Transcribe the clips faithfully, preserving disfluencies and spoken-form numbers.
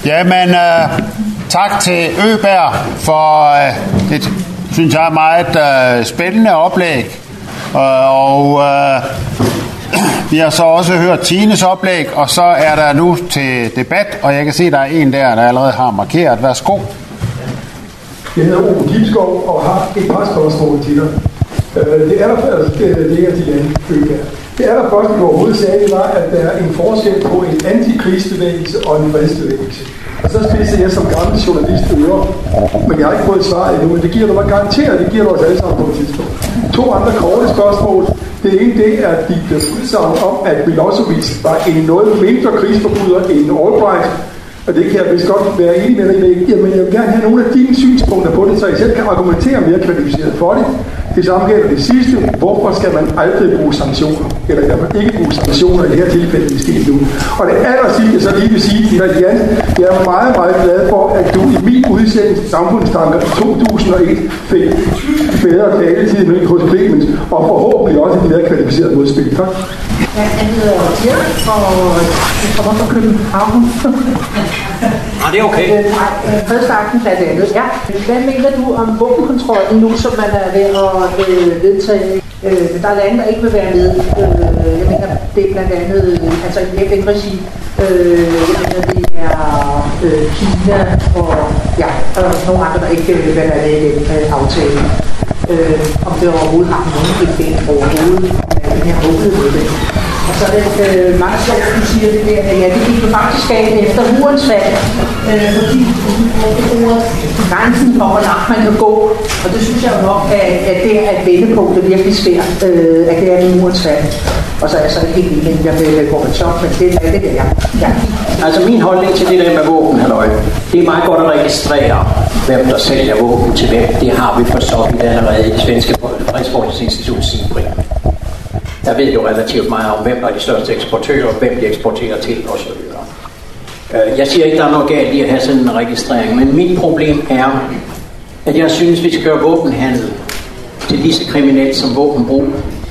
Jamen, øh, tak til Øberg for øh, et, synes jeg, meget øh, spændende oplæg. Øh, og øh, vi har så også hørt Tines oplæg, og så er der nu til debat, og jeg kan se, at der er en der, der allerede har markeret. Værsgo. Jeg hedder Ove Gibskov og har et par spørgsmål til dig. Det er der først, det er til Jan Øberg. Det er der først, hvor overhovedet sagde, var, at der er en forskel på en antikrigsbevægelse og en fredsbevægelse. Og så spidser jeg som gammel journalist ører, men jeg har ikke fået svaret endnu, men det giver du mig garanteret, det giver du os alle sammen på et tidspunkt. To andre korte spørgsmål. Det ene, det er dit udsagn om, at Milosevic var en noget mindre krigsforbryder end Albright. Og det kan jeg vist godt være enig med dig i. Jamen, jeg vil gerne have nogle af dine synspunkter på det, så jeg selv kan argumentere mere kvalificeret for det. Det samme gælder det sidste. Hvorfor skal man aldrig bruge sanktioner? Eller kan man ikke bruge sanktioner i det her tilfælde, vi skal nu? Og det aller sidste, så lige vil sige, at Jan, jeg er meget, meget glad for, at du i min udsendelse Samfundstanker i to tusind og et fik bedre taletid med hos Clemens, og forhåbentlig også et mere kvalificeret modspil. Tak. Ja, jeg hedder Dirk, og jeg kommer fra København. Ah, det er okay. Nej, første aften blandt andet. Ja. Hvad mener du om våbenkontrollen nu, som man er ved at øh, vedtage? Øh, der er lande, der ikke vil være med. Øh, jeg mener, det er blandt andet altså i F N-regi. Øh, jeg mener, det er øh, Kina og ja, og nogle andre, der ikke vil være med i den øh, aftale. Øh, om det overhovedet har nogen effekt overhovedet. Men jeg håbede på det. Og så er det øh, meget sjovt, at du siger det der, at ja, det gik jo faktisk galt efter murens fald, øh, fordi det bruger grænsen for, hvor langt man kan gå. Og det synes jeg jo nok, at, at det er et vendepunkt, det virkelig sker, øh, at det er i murens fald. Og så er jeg så ikke helt enig, jeg vil gå med chok, men det er det der, ja. Altså min holdning til det der med våben, halløj, det er meget godt at registrere, hvem der sælger våben til hvem. Det har vi for så vidt allerede i det svenske Fredsforskningsinstitut SIPRI. Der ved jo relativt meget om, hvem der er de største eksportører, hvem de eksporterer til osv. Jeg siger ikke, der er noget galt i at have sådan en registrering, men mit problem er, at jeg synes, vi skal gøre våbenhandel til lige så kriminelt som våbenbrug.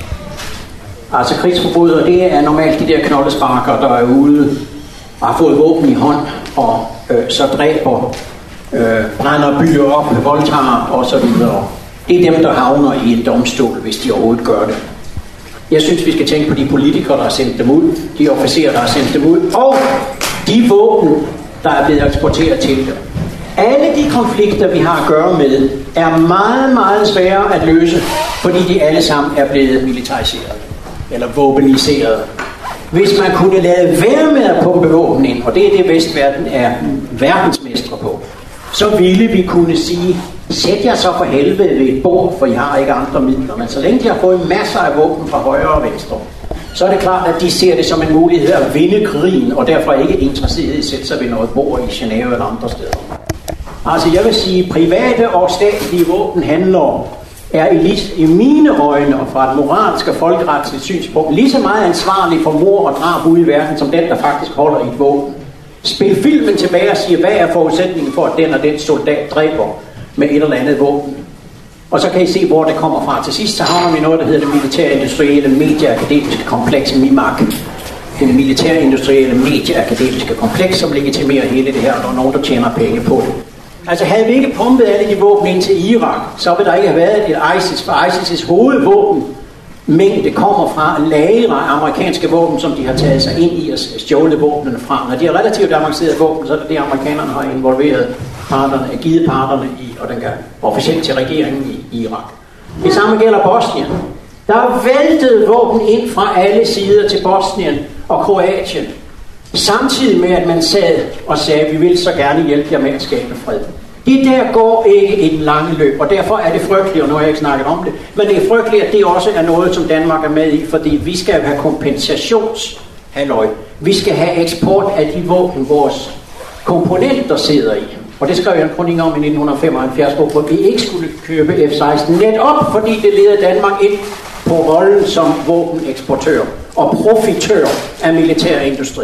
Altså krigsforbrydere, det er normalt de der knoldesparker, der er ude og har fået våben i hånd og øh, så dræber, øh, brænder byer op, voldtager osv. Det er dem, der havner i en domstol, hvis de overhovedet gør det. Jeg synes, vi skal tænke på de politikere, der har sendt dem ud, de officerer, der har sendt dem ud, og de våben, der er blevet eksporteret til dem. Alle de konflikter, vi har at gøre med, er meget, meget svære at løse, fordi de alle sammen er blevet militariseret eller våbeniseret. Hvis man kunne lade være med at pumpe våben ind, og det er det Vestverden er verdensmestre på, så ville vi kunne sige, sæt jer så for helvede ved et bord, for I har ikke andre midler. Men så længe de har fået masser af våben fra højre og venstre, så er det klart, at de ser det som en mulighed at vinde krigen, og derfor ikke interesseret i at sætte sig ved noget bord i Genève eller andre steder. Altså jeg vil sige, private og statlige våbenhandlere er i, i mine øjne og fra et moralsk og folkeretsligt synspunkt lige så meget ansvarlig for mord og drab ude i verden, som den, der faktisk holder i et våben. Spil filmen tilbage og siger, hvad er forudsætningen for, at den og den soldat dræber med et eller andet våben. Og så kan I se, hvor det kommer fra. Til sidst så har vi noget, der hedder det militærindustrielle medieakademiske kompleks, MIMAK. Det militærindustrielle medieakademiske kompleks, som legitimerer hele det her, og der er nogen, der tjener penge på det. Altså havde vi ikke pumpet alle de våben ind til Irak, så ville der ikke have været et ISIS, for ISIS' hovedvåben mængde kommer fra lagre af amerikanske våben, som de har taget sig ind i og stjålet våbnene fra. Når de har relativt avancerede våben, så er det det, amerikanerne har involveret parterne, givet parterne i, og den gør officielt til regeringen i Irak. Det samme gælder Bosnien. Der er væltet våben ind fra alle sider til Bosnien og Kroatien, samtidig med at man sad og sagde, at vi vil så gerne hjælpe jer med at skabe fred. Det der går ikke i den lange løb, og derfor er det frygteligt, og nu har jeg ikke snakket om det, men det er frygteligt, at det også er noget, som Danmark er med i, fordi vi skal have kompensationshalløj. Vi skal have eksport af de våben, vores komponenter sidder i. Og det skrev jeg en kronik om i nitten femoghalvfjerds, hvor vi ikke skulle købe F seksten, netop fordi det leder Danmark ind på rollen som våbeneksportør og profitør af militærindustri.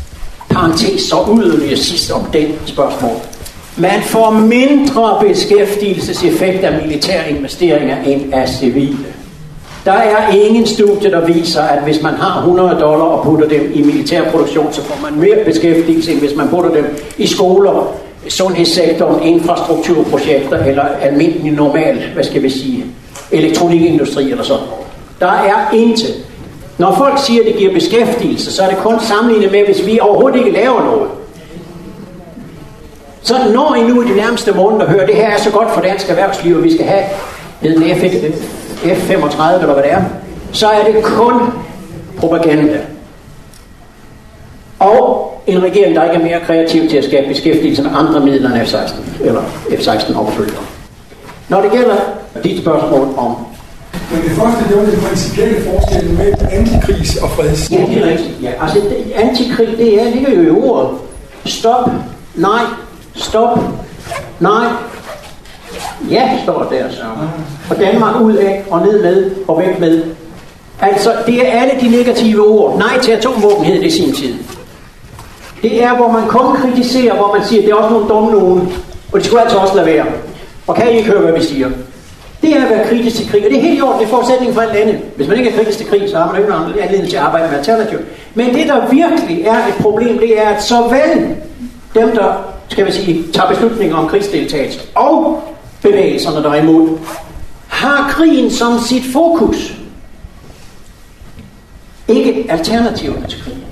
Parentes så yderligere sidst om den spørgsmål. Man får mindre beskæftigelseseffekt af militære investeringer end af civile. Der er ingen studie, der viser, at hvis man har hundrede dollar og putter dem i militærproduktion, så får man mere beskæftigelse, end hvis man putter dem i skoler, sundhedssektoren, infrastrukturprojekter eller almindelig normal, hvad skal vi sige, elektronikindustri eller sådan. Der er intet. Når folk siger, at det giver beskæftigelse, så er det kun sammenlignet med, hvis vi overhovedet ikke laver noget. Så når I nu i de nærmeste måneder hører, det her er så godt for dansk erhvervsliv, og vi skal have den F femogtredive eller hvad det er, så er det kun propaganda. Og en regering, der ikke er mere kreativ til at skabe beskæftigelse med andre midler end F seksten, eller F seksten opfølger. Når det gælder dit spørgsmål om... Men det første, det var den principielle forskel mellem antikrigs og freds. Ja, det er rigtigt. Ja, altså, det, antikrig, det er, ligger jo i ordet. Stop, nej, stop, nej. Ja, står der så. Og Danmark ud af, og ned med, og væk med. Altså, det er alle de negative ord. Nej til atomvåben hed det i sin tid. Det er, hvor man kun kritiserer, hvor man siger, det er også nogle dumme nogen, og det skulle altså også lade være. Og kan I ikke høre, hvad vi siger? Det er at være kritisk til krig, og det er helt i orden, det er forudsætning for alt andet. Hvis man ikke er kritisk til krig, så har man ikke nogen anledning til at arbejde med alternativ. Men det, der virkelig er et problem, det er, at såvel dem, der, skal vi sige, tager beslutninger om krigsdeltagelse, og bevægelserne, der er imod, har krigen som sit fokus. Ikke alternativerne til krig.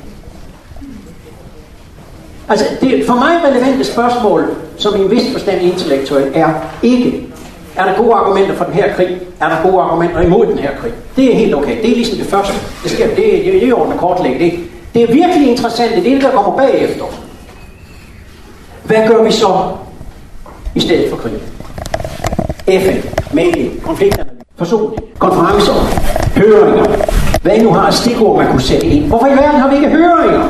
Altså, det for mig relevante spørgsmål, som i en vis forstand intellektuel, er ikke, er der gode argumenter for den her krig? Er der gode argumenter imod den her krig? Det er helt okay. Det er ligesom det første. Det skal det er, det er orden at kortlægge det. Det er virkelig interessant. Det er det, der kommer bagefter. Hvad gør vi så i stedet for krig? F N, medie, konflikterne, forsoning, konferencer, høringer. Hvad I nu har af stikord, man kunne sætte ind. Hvorfor i verden har vi ikke høringer?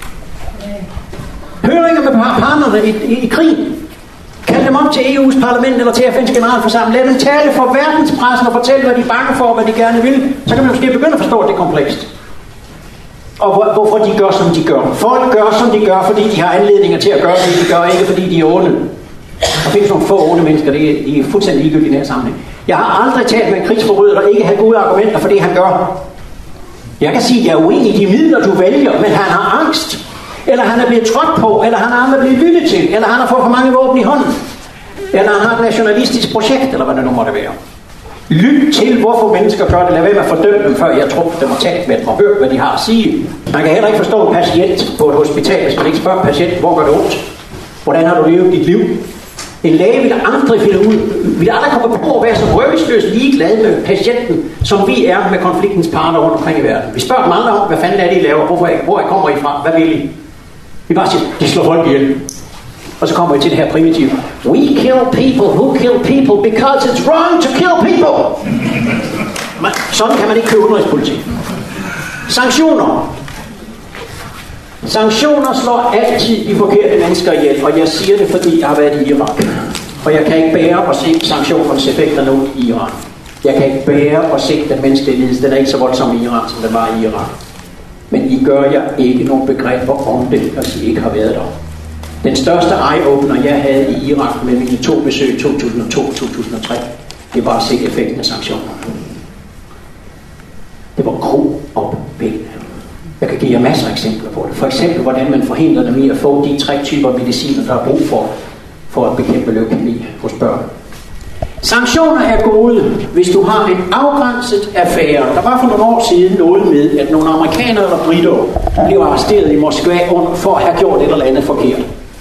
Høringer med partnerne i, i, i krig. Kald dem op til E U's parlament eller til F N's generalforsamling. Lad dem tale for verdenspressen og fortælle, hvad de er bange for, og hvad de gerne vil. Så kan man måske begynde at forstå, at det er komplekst. Og hvor, hvorfor de gør, som de gør. Folk gør, som de gør, fordi de har anledninger til at gøre, det de gør, ikke fordi de er onde. Der findes nogle få onde mennesker, det er, de er fuldstændig ligegyldige i den her sammenhæng. Jeg har aldrig talt med en krigsforbryder, der ikke har gode argumenter for det, han gør. Jeg kan sige, at jeg er uenig i de midler, du vælger, men han har angst. Eller han er blevet trådt på, eller han er blevet lyttet til, eller han har fået for mange våben i hånden, eller han har et nationalistisk projekt, eller hvad det nu måtte være. Lyt til, hvorfor mennesker gør det. Lad være med at fordømme dem, før jeg tror, dem og talt med dem og hørt, hvad de har at sige. Man kan heller ikke forstå en patient på et hospital, hvis man ikke spørger patienten, hvor gør det ondt? Hvordan har du levet dit liv? En læge vil aldrig finde ud, vil aldrig komme på at være så røvisløst ligeglad med patienten, som vi er med konfliktens parter rundt omkring i verden. Vi spørger dem aldrig om, hvad fanden er det, I laver? Hvorfor, hvor kommer I fra? Hvad vil I? Vi bare siger, de slår folk ihjel. Og så kommer vi til det her primitive. We kill people who kill people because it's wrong to kill people. Man, sådan kan man ikke købe udenrigspolitik. Sanktioner. Sanktioner slår altid de forkerte mennesker ihjel, og jeg siger det, fordi jeg har været i Irak. Og jeg kan ikke bære at se sanktionernes effekter nu i Iran. Jeg kan ikke bære at se den menneskelige lidelse. Den er ikke så voldsom i Iran, som den var i Irak. Men I gør jeg ikke nogen begreber om det, hvis I ikke har været der. Den største eye-opener, jeg havde i Irak med mine to besøg i to tusind og to og to tusind og tre, det var at se effekten af sanktionerne. Det var gro op penge. Jeg kan give jer masser af eksempler på det. For eksempel, hvordan man forhindrer dem i at få de tre typer mediciner, der er brug for, for at bekæmpe leukæmi hos børn. Sanktioner er gode, hvis du har en afgrænset affære. Der var for nogle år siden noget med, at nogle amerikanere eller britter blev arresteret i Moskva for at have gjort et eller andet forkert.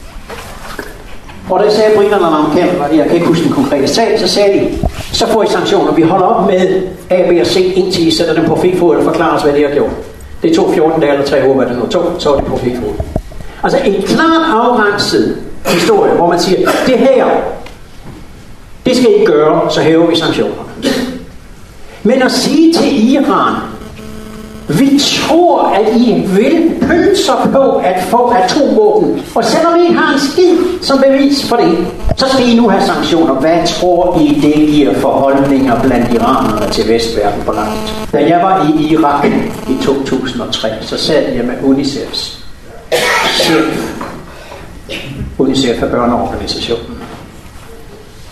Og der sagde britterne og amerikanerne, jeg kan ikke huske den konkrete sag, så sagde de, så får I sanktioner. Vi holder op med A, B og C, indtil I sætter dem på fri fod og forklarer os, hvad de har gjort. Det tog fjorten dage eller tre uger, hvad det nu tog, så var det på fri fod. Altså en klart afgrænset historie, hvor man siger, det her, det skal I gøre, så hæver vi sanktionerne. Men at sige til Iran, vi tror, at I vil pynse på at få atomvåben, og selvom I ikke har en skid som bevis for det, så skal I nu have sanktioner. Hvad tror I, det giver for holdninger blandt iranerne til vestverden på langt? Da jeg var i Irak i to tusind og tre, så sad jeg med UNICEFs chef. UNICEF er børneorganisationen.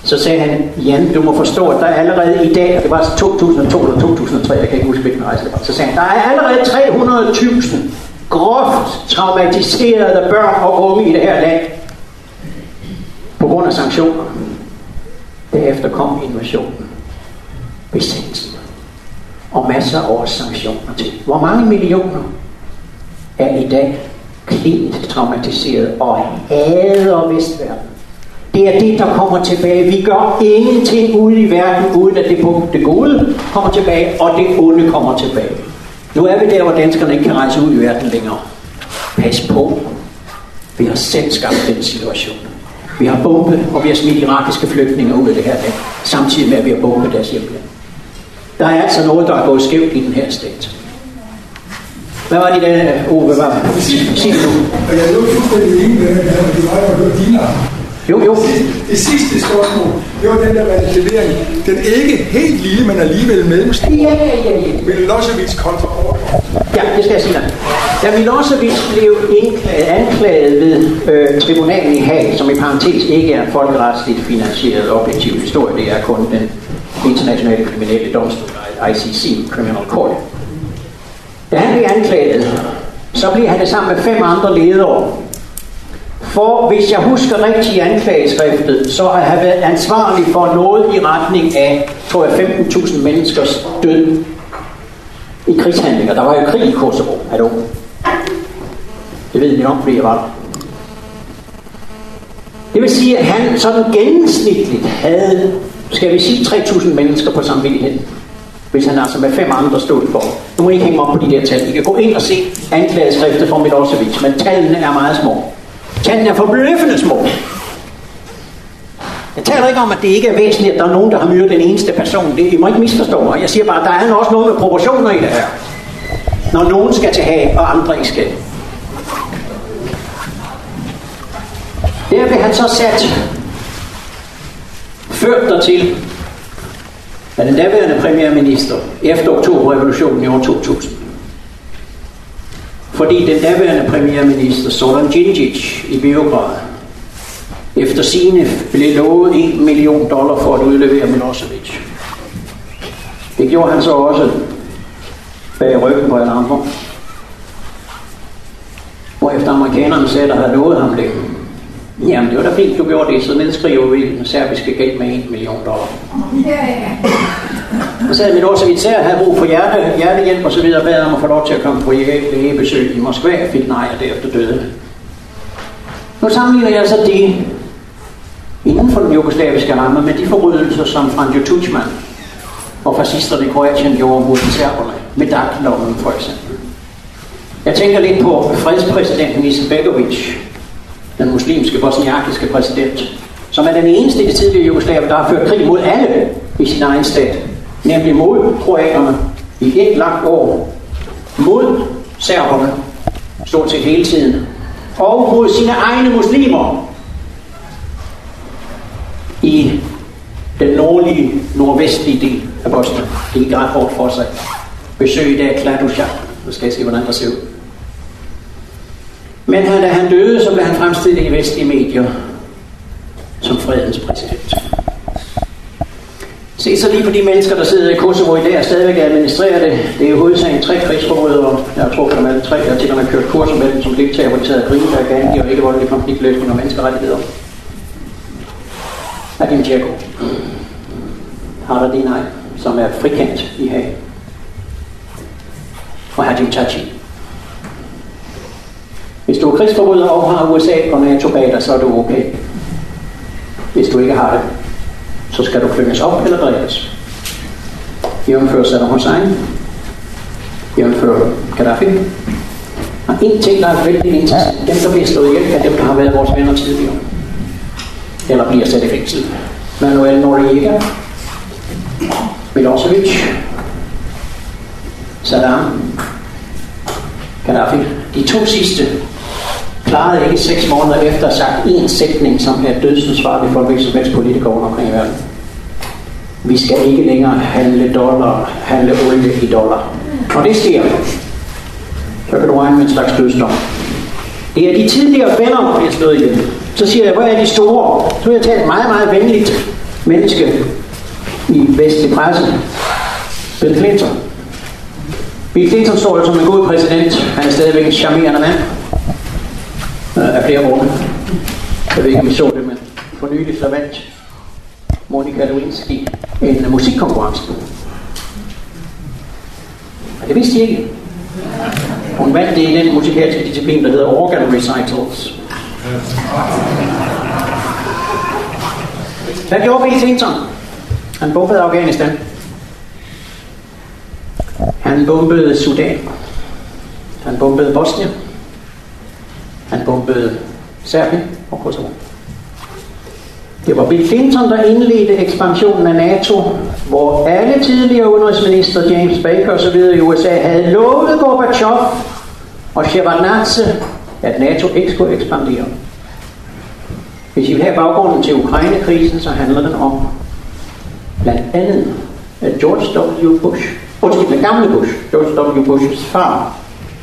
Så sagde han, Jan, du må forstå, at der er allerede i dag, og det var to tusind og to eller to tusind og tre, jeg kan ikke huske, hvilken rejse det var, så sagde han, der er allerede tre hundrede tusind groft traumatiserede børn og unge i det her land på grund af sanktioner. Derefter kom invasionen, besættelsen og masser af års sanktioner til. Hvor mange millioner er i dag klinisk traumatiseret og hader Vestverden? Det er det, der kommer tilbage. Vi gør ingenting ude i verden, uden at det, det gode kommer tilbage, og det onde kommer tilbage. Nu er vi der, hvor danskerne ikke kan rejse ud i verden længere. Pas på. Vi har selv skabt den situation. Vi har bombet, og vi har smidt irakiske flygtninge ud af det her land, samtidig med, at vi har bombet deres hjemland. Der er altså noget, der er gået skævt i den her stat. Hvad var det der, Ove? Hvad var det? Sig det nu. Og jeg er jo fuldstændig enig med, at det var jo dine. Jo, jo. Det sidste spørgsmål, det var den der relativering. Den er ikke helt lille, men alligevel mellemstor. Ja, ja, ja. Milosevic kontra overdrag. Ja, det skal jeg sige dig. Da Milosevic blev indklaget, anklaget ved øh, tribunalen i Haag, som i parentes ikke er en folkeretsligt finansieret objektiv historie, det er kun den internationale kriminelle domstol, I C C, Criminal Court. Da han blev anklaget, så blev han det sammen med fem andre ledere. For hvis jeg husker rigtigt i anklageskriftet, så har han været ansvarlig for noget i retning af, tror jeg, femten tusind menneskers død i krigshandlinger. Der var jo krig i Kosovo, er du? Det ved vi nok, fordi jeg var der. Det vil sige, at han sådan gennemsnitligt havde, skal vi sige, tre tusind mennesker på samvittighed. Hvis han altså med fem andre stod for. Nu må I ikke hænge op på de der tal. I kan gå ind og se anklageskriftet fra Milosevic, men tallene er meget små. Tallene er forbløffende små. Jeg taler ikke om, at det ikke er væsentligt, at der er nogen, der har myrdet den eneste person. Det, I må ikke misforstå mig. Jeg siger bare, at der er også noget med proportioner i det her. Når nogen skal til Haag, og andre ikke skal. Der blev han så sat ført dertil af den daværende premierminister efter oktoberrevolutionen i år to tusind. Fordi den daværende premierminister Zoran Đinđić i Beograd efter sigende blev lovet en million dollar for at udlevere Milosevic. Det gjorde han så også bag ryggen på alle andre. Hvorefter amerikanerne sagde, der havde lovet ham det. Jamen, det var da fint, du gjorde det, så nedskriver vi den serbiske gæld med en million dollar. Og så havde Milosevic havde brug for hjerte, hjertehjælp og så videre, bad om at få lov til at komme på lægebesøg i Moskva, fik nej, og derefter døde. Nu sammenligner jeg så det inden for den jugoslaviske ramme med de forbrydelser, som Franjo Tuđman og fascisterne i Kroatien gjorde mod serberne, med Dac-loven for eksempel. Jeg tænker lidt på fredspræsidenten Izetbegović, den muslimske bosniakiske præsident, som er den eneste i det tidlige Jugoslavien, der har ført krig mod alle i sin egen stat, nemlig mod kroaterne i et langt år, mod serberne, stort set hele tiden, og mod sine egne muslimer i den nordlige, nordvestlige del af Bosnien. Det gik ret hårdt for sig. Besøg i dag Kladuša. Nu skal jeg se, hvordan der ser ud. Men han, da han døde, så blev han fremstillet i vestlige medier som fredens præsident. Se så lige på de mennesker, der sidder i Kosovo i dag og stadigvæk administrerer det. Det er jo hovedsagen tre krigsforbrydere. Jeg har truffet dem alle tre. Jeg har til og med kørt kurser med dem som deltager, hvor de sad og griner af Gandhi og ikke voldelig konfliktløsning og menneskerettigheder. Adim Tjeko, Haradinaj, som er frikendt i Haag, og Hadim Thaçi. Hvis du er krigsforbryder og har U S A og NATO bag dig, så er du okay. Hvis du ikke har det, så skal du klynges op eller dræbes. Jævnfører Saddam Hussein, jævnfører Gaddafi. Og en ting, der er vældig interessant, dem der bliver slået ihjel, er dem, der har været vores venner tidligere. Eller bliver sat i fængsel. Manuel Noriega, Milosevic, Saddam, Gaddafi. De to sidste klarede ikke seks måneder efter at sagt en sætning, som er dødsansvarlig for en som helst politiker rundt omkring i verden. Vi skal ikke længere handle dollar, handle olie i dollar. Og det sker. Så kan du regne med en slags dødsdom. Det er de tidligere venner, der bliver slået ihjel. Så siger jeg, hvor er de store? Så vil jeg tale meget, meget venligt menneske i vestlig presse, Bill Clinton. Bill Clinton står jo som en god præsident. Han er stadigvæk en charmerende mand. Af flere grunde. Jeg ved ikke, om I så det, men for nylig så vandt Monica Lewinsky en musikkonkurrence. Og det vidste I ikke. Hun vandt det i den musikalske disciplin, der hedder Organ Recitals. Hvad gjorde Bill Clinton? Han bombede Afghanistan. Han bombede Sudan. Han bombede Bosnien. Han bombede Serbien og Kosovo. Det var Bill Clinton, der indledte ekspansionen af NATO, hvor alle tidligere udenrigsminister, James Baker osv. i U S A havde lovet Gorbachev og Shevardnadze, at NATO ikke skulle ekspandere. Hvis I vil have baggrunden til Ukraine-krisen, så handler den om blandt andet, at George W. Bush, undskyld, den gamle Bush, George W. Bush's far,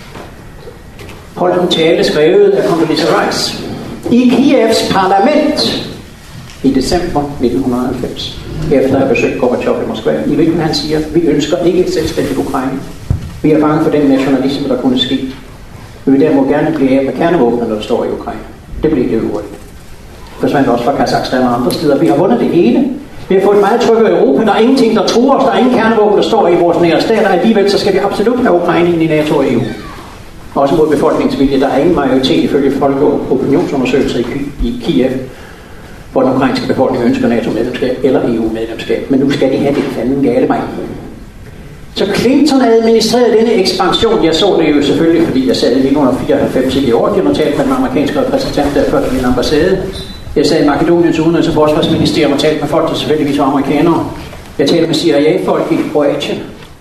holdt en tale skrevet af Condoleezza Rice i Kievs parlament i december nitten halvfems, efter at have besøgt Gorbachev i Moskva, i hvilken han siger, vi ønsker ikke et selvstændigt Ukraine. Vi er bange for den nationalisme, der kunne ske. Vi vil derimod gerne blive af med kernevåbner, når der står i Ukraine. Det blev det øvrigt. Forsvandt også fra Kazakhstan og andre steder. Vi har vundet det hele. Vi har fået et meget tryggere Europa. Der er ingenting, der truer os. Der er ingen kernevåben, der står i vores nære stater. Alligevel så skal vi absolut have Ukraine ind i NATO og E U. Også mod befolkningsvilje. Der er ingen majoritet ifølge folk- og opinionsundersøgelser i, i Kiev, hvor den ukrainske befolkning ønsker NATO-medlemskab eller E U-medlemskab. Men nu skal de have det fanden gale mig. Så Clinton administrerede denne ekspansion. Jeg så det jo selvfølgelig, fordi jeg sad i nitten fireoghalvfems i Georgien og talte med den amerikanske repræsentant der før min ambassade. Jeg sad i Makedoniens udenrigs- og forsvarsministerium og talte med folk, der selvfølgelig var amerikanere. Jeg talte med C I A-folk i Kroatien.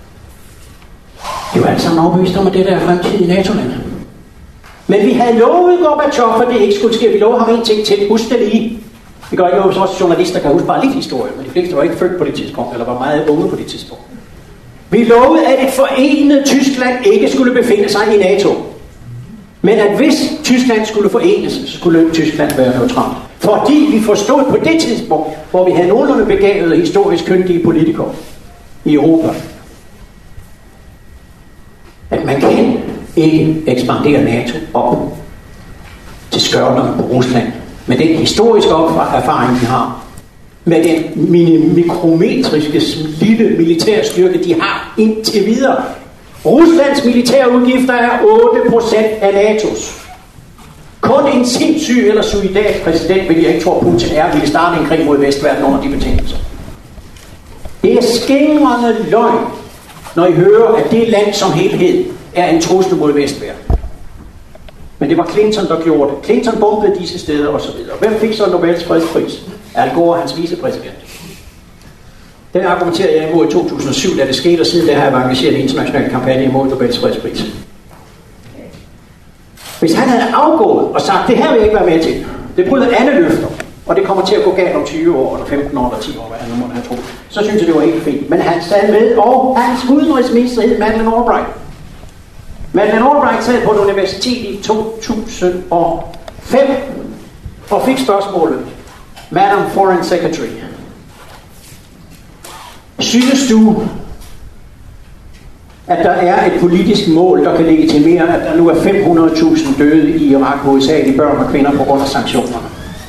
De var alle sammen overbevist om, at det der er fremtid i NATO-landet. Men vi havde lovet Gorbachev, for det ikke skulle ske. Vi lovede ham en ting til. Husk det lige. Vi gør ikke noget, hvis også journalister kan huske bare lidt historie, men de fleste var ikke født på det tidspunkt, eller var meget unge på det tidspunkt. Vi lovede, at et forenet Tyskland ikke skulle befinde sig i NATO. Men at hvis Tyskland skulle forenes, så skulle Tyskland være neutralt. Fordi vi forstod på det tidspunkt, hvor vi havde nogenlunde begavede historisk kyndige politikere i Europa, at man kan ikke ekspandere NATO op til skørterne på Rusland. Med den historiske erfaring, de har, med den mikrometriske lille militærstyrke, de har indtil videre. Ruslands militære udgifter er otte procent af NATO's. Kun en sindssyg eller solidarisk præsident, vil jeg ikke tro, Putin er, ville starte en krig mod Vestverden under de betingelser. Det er skængrende løgn, når I hører, at det land som helhed er en trussel mod Vestverden. Men det var Clinton, der gjorde det. Clinton bombede disse steder osv. Hvem fik så Nobels fredspris? Al Gore, hans vicepræsident. Den argumenterede jeg imod i to tusind og syv, da det skete, og siden der har jeg engageret i international kampagne imod Nobels fredspris. Hvis han havde afgået og sagt, det her vil jeg ikke være med til, det bryder alle løfter, og det kommer til at gå galt om tyve år, eller femten år, eller ti år, hvad han nu måtte have troet, så synes jeg, det var helt fint. Men han sad med, og hans udenrigsminister hed Madeleine Albright. Madeleine Albright sad på et universitet i to tusind og fem og fik spørgsmålet, Madam Foreign Secretary, synes du, at der er et politisk mål, der kan legitimere, at der nu er fem hundrede tusind døde i Irak, hovedsageligt børn og kvinder på grund af sanktionerne?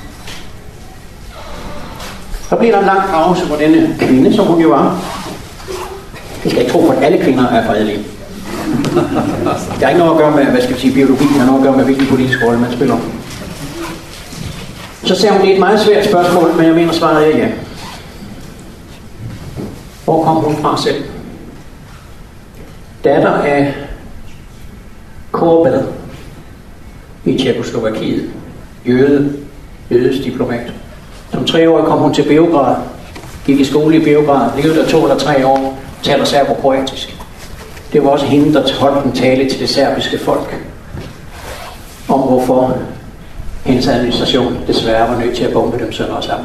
Så bliver der en lang pause, hvor denne kvinde, som hun jo var, jeg skal ikke tro på, at alle kvinder er fredelige. Det har ikke noget at gøre med, hvad skal vi sige, biologi, det har noget at gøre med, hvilken politisk rolle man spiller. Så sagde hun, det er et meget svært spørgsmål, men jeg mener svaret er ja. Hvor kom hun fra selv? Datter af Korbel i Tjekkoslovakiet, jøde, jødisk diplomat. Som treårig kom hun til Beograd, gik i skole i Beograd, levede der to eller tre år, taler serbokroatisk. Det var også hende, der holdt en tale til det serbiske folk om hvorfor hendes administration desværre var nødt til at bombe dem sønder og sammen.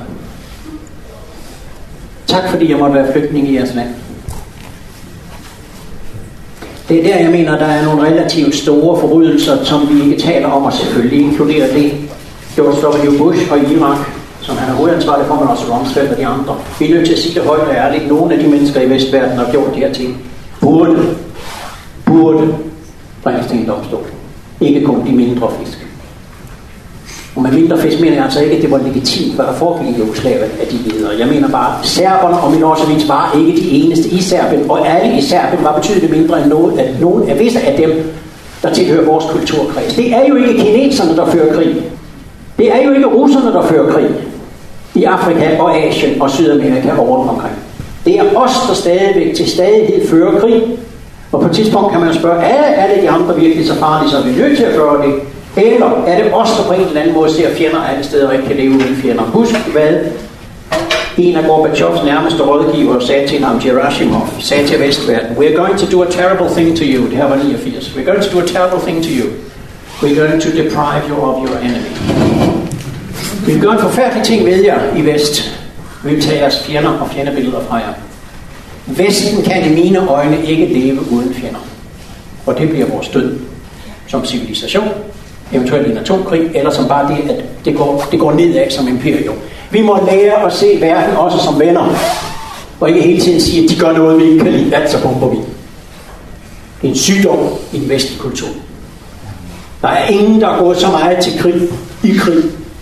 Tak fordi jeg måtte være flygtning i jeres land. Det er der, jeg mener, der er nogle relativt store forbrydelser, som vi ikke taler om, og selvfølgelig inkluderer det George W. Bush og Irak, som han er hovedansvarlig for, men også Rumsfeld og de andre. Vi er nødt til at sige det højt og ærligt. Nogle af de mennesker i Vestverden har gjort de her ting. Burde, burde bringes til en domstol. Ikke kun de mindre fisk. Og med mindre fisk mener jeg altså ikke, at det var legitimt, hvad der foregik i Jugoslavien af de ledere. Jeg mener bare, serberne og Milosevic var ikke de eneste i Serbien, og alle i Serbien var betydeligt mindre end nogen af, nogen af visse af dem, der tilhører vores kulturkreds. Det er jo ikke kineserne, der fører krig. Det er jo ikke russerne, der fører krig i Afrika og Asien og Sydamerika og rundt omkring. Det er os, der stadigvæk til stadighed fører krig. Og på et tidspunkt kan man jo spørge, er alle de andre virkelig så farlige, så er vi nødt til at gøre det? Eller er det os, der på en eller anden måde ser fjender alle steder og ikke kan leve uden fjender? Husk hvad en af Gorbachevs nærmeste rådgiver sagde til ham, Gerasimov, sagde til Vestverden: "We are going to do a terrible thing to you." Det her var niogfirs. "We are going to do a terrible thing to you. We are going to deprive you of your enemy." Vi vil gøre en forfærdelig ting ved jer i Vest. Vi vil tage jeres fjender og fjendebilleder fra jer. Vesten kan i mine øjne ikke leve uden fjender. Og det bliver vores død som civilisation, eventuelt en atomkrig, eller som bare det, at det går, det går nedad som imperium. Vi må lære at se verden også som venner, og ikke hele tiden sige, at de gør noget, vi ikke kan lide, altså bomber vi. Det er en sygdom i den vestlige kultur. Der er ingen, der er gået så meget til krig, i krig,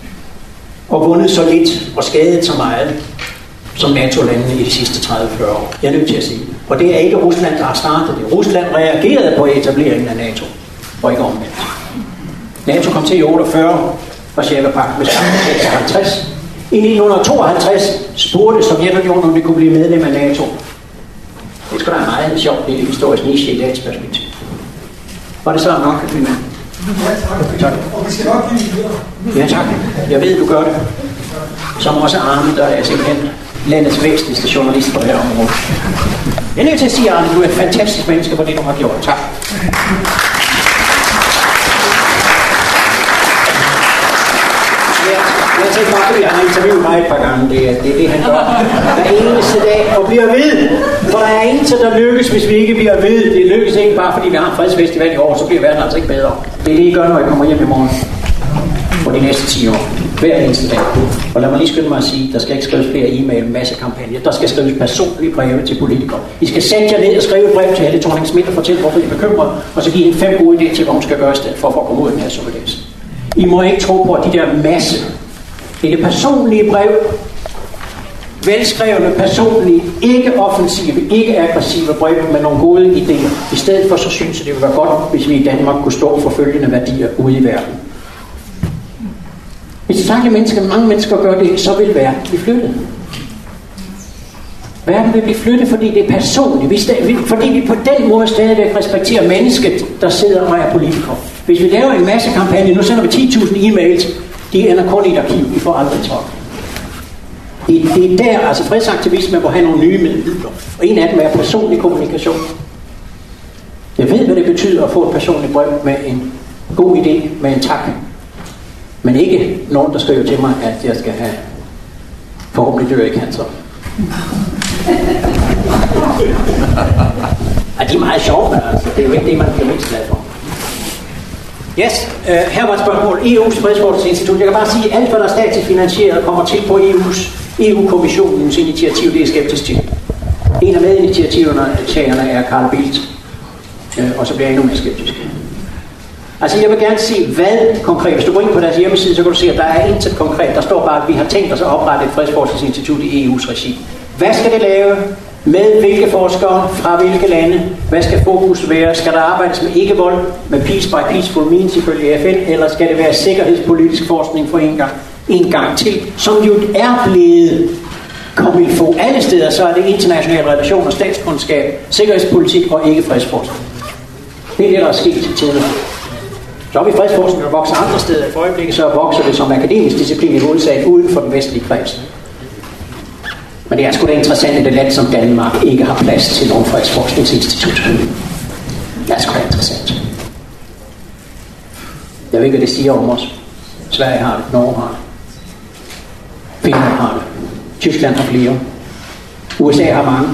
og vundet så lidt og skadet så meget, som NATO-landene i de sidste tredive til fyrre år. Jeg er nødt til at sige. Og det er ikke Rusland, der har startet det. Rusland reagerede på etableringen af NATO, og ikke omvendt. NATO kom til i otteogfyrre, Warszawapagten blev startet i seksoghalvtreds. I nitten tooghalvtreds spurgte Sovjetunionen, om det kunne blive medlem af NATO. Det skulle da meget sjovt, det er historisk niche i dagens perspektiv. Var det så nok, min mand? Ja, tak. Og vi skal nok give videre. Ja, tak. Jeg ved, du gør det. Som også Arne, der er simpelthen landets væsentligste journalist på det her område. Jeg er nødt til at sige, Arne, du er et fantastisk menneske for det, du har gjort. Tak. Jeg tænker bare, at han har interviewet mig et par gange. Det er det, det, han gør hver eneste dag og bliver ved. For der er intet, der lykkes, hvis vi ikke bliver ved. Det lykkes ikke bare, fordi vi har en fredsfestival i år, så bliver verden altså ikke bedre. Det er det, I gør, når I kommer hjem i morgen. For de næste ti år. Hver eneste dag. Og lad mig lige skynde mig at sige, der skal ikke skrives flere e-mail, masse kampagner. Der skal skrives personlige breve til politikere. I skal sætte jer ned og skrive et brev til Helle Thorning-Schmidt og fortælle, hvorfor I er bekymret, og så give en fem gode idéer til, hvad hun skal gøre i stedet for at komme ud af den her solidaritet. I må ikke tro på, at de der masse, det er personlige brev, velskrevne, personlige, ikke offensive, ikke aggressive brev med nogle gode idéer. I stedet for, så synes jeg, det ville være godt, hvis vi i Danmark kunne stå for følgende værdier ude i verden. Hvis tilstrækkelige mennesker, mange mennesker gør det, så vil verden blive flyttet. Verden vil blive flyttet, fordi det er personligt. Vi stadig, fordi vi på den måde stadigvæk respekterer mennesket, der sidder og er politikere. Hvis vi laver en masse kampagne, nu sender vi ti tusind e-mails, de ender kun i et arkiv, vi får aldrig tråd. Det, det er der, altså fredsaktivisme må have nogle nye midler. Og en af dem er personlig kommunikation. Jeg ved, hvad det betyder at få et personligt brev med en god idé, med en tak. Men ikke nogen, der skriver til mig, at jeg skal have forhåbentlig dør i cancer. Ja, de er meget sjove, men altså, det er jo ikke det, man bliver mest glad for. Yes, uh, her var et spørgsmål. E U's fredsforskningsinstitut. Jeg kan bare sige, at alt, hvad der er statsligt finansieret, kommer til på E U's, E U-kommissionens initiativ. Det er skeptisk til. En af medinitiativerne er Carl Bildt. Uh, og så bliver jeg endnu mere skeptisk. Altså, jeg vil gerne se, hvad konkret. Hvis du går ind på deres hjemmeside, så kan du se, at der er intet konkret. Der står bare, at vi har tænkt os at oprette et fredsforskningsinstitut i E U's regi. Hvad skal det lave? Med hvilke forskere? Fra hvilke lande? Hvad skal fokus være? Skal der arbejdes med ikke-vold? Med peace by peaceful means ifølge F N? Eller skal det være sikkerhedspolitisk forskning for en gang, en gang til? Som jo er blevet kom vi få alle steder, så er det internationale relationer, statskundskab, sikkerhedspolitik og ikke fredsforskning. Det er det, der er sket tidligere. Så har vi fredsforskning, der vokser andre steder. For øjeblikket så vokser det som akademisk disciplin i hovedsagen uden for den vestlige kreds. Men det er sgu da interessant, at et land som Danmark ikke har plads til nogen fredsforskningsinstitut. Det er sgu da interessant. Jeg ved ikke, hvad det siger om os. Sverige har det, Norge har det. Finland har det. Tyskland har flere. U S A har mange.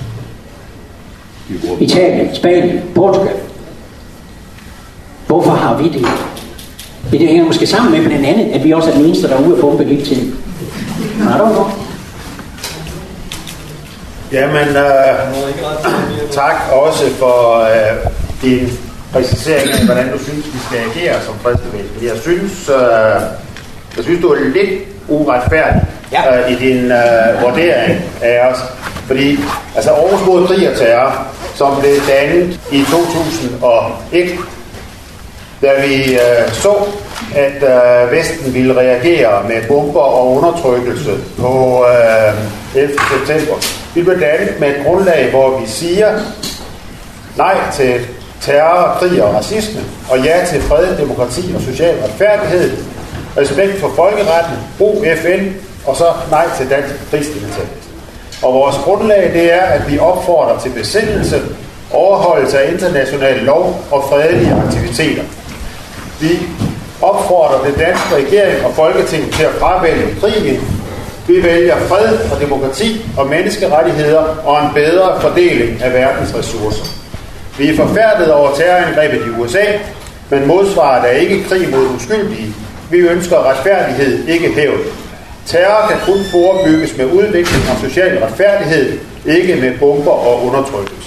Italien, Spanien, Portugal. Hvorfor har vi det? Det hænger måske sammen med den anden, at vi også er den eneste, der er ude at bombe hele tiden. I don't know. Jamen, øh, tak også for øh, din præcisering af, hvordan du synes, vi skal agere som fredsbevægelse. Jeg synes, øh, jeg synes, du er lidt uretfærdig ja. øh, i din øh, vurdering af os. Fordi altså Aarhus mod krig og terror, som blev dannet i to tusind og et, da vi øh, så, at øh, Vesten ville reagere med bomber og undertrykkelse på øh, ellevte september. Vi blev dannet med et grundlag, hvor vi siger nej til terror, krig og racisme, og ja til fred, demokrati og social retfærdighed, respekt for folkeretten, brug F N, og så nej til dansk krigsdeltagelse. Og vores grundlag, det er, at vi opfordrer til besindelse, overholdelse af international lov og fredelige aktiviteter. Vi opfordrer den danske regering og Folketinget til at fravælge krigen. Vi vælger fred og demokrati og menneskerettigheder og en bedre fordeling af verdens ressourcer. Vi er forfærdet over terrorangrebet i U S A, men modsvaret er ikke krig mod uskyldige. Vi ønsker retfærdighed, ikke hævn. Terror kan kun forebygges med udvikling og social retfærdighed, ikke med bomber og undertrykkelse.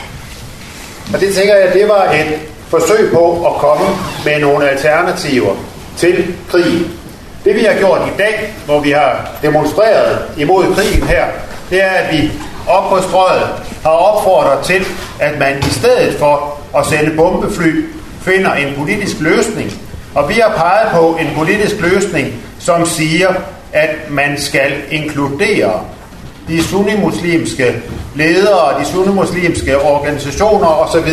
Og det tænker jeg, det var et forsøg på at komme med nogle alternativer til krigen. Det vi har gjort i dag, hvor vi har demonstreret imod krigen her, det er, at vi op på strøget har opfordret til, at man i stedet for at sende bombefly, finder en politisk løsning. Og vi har peget på en politisk løsning, som siger, at man skal inkludere de sunnimuslimske ledere, de sunnimuslimske organisationer osv.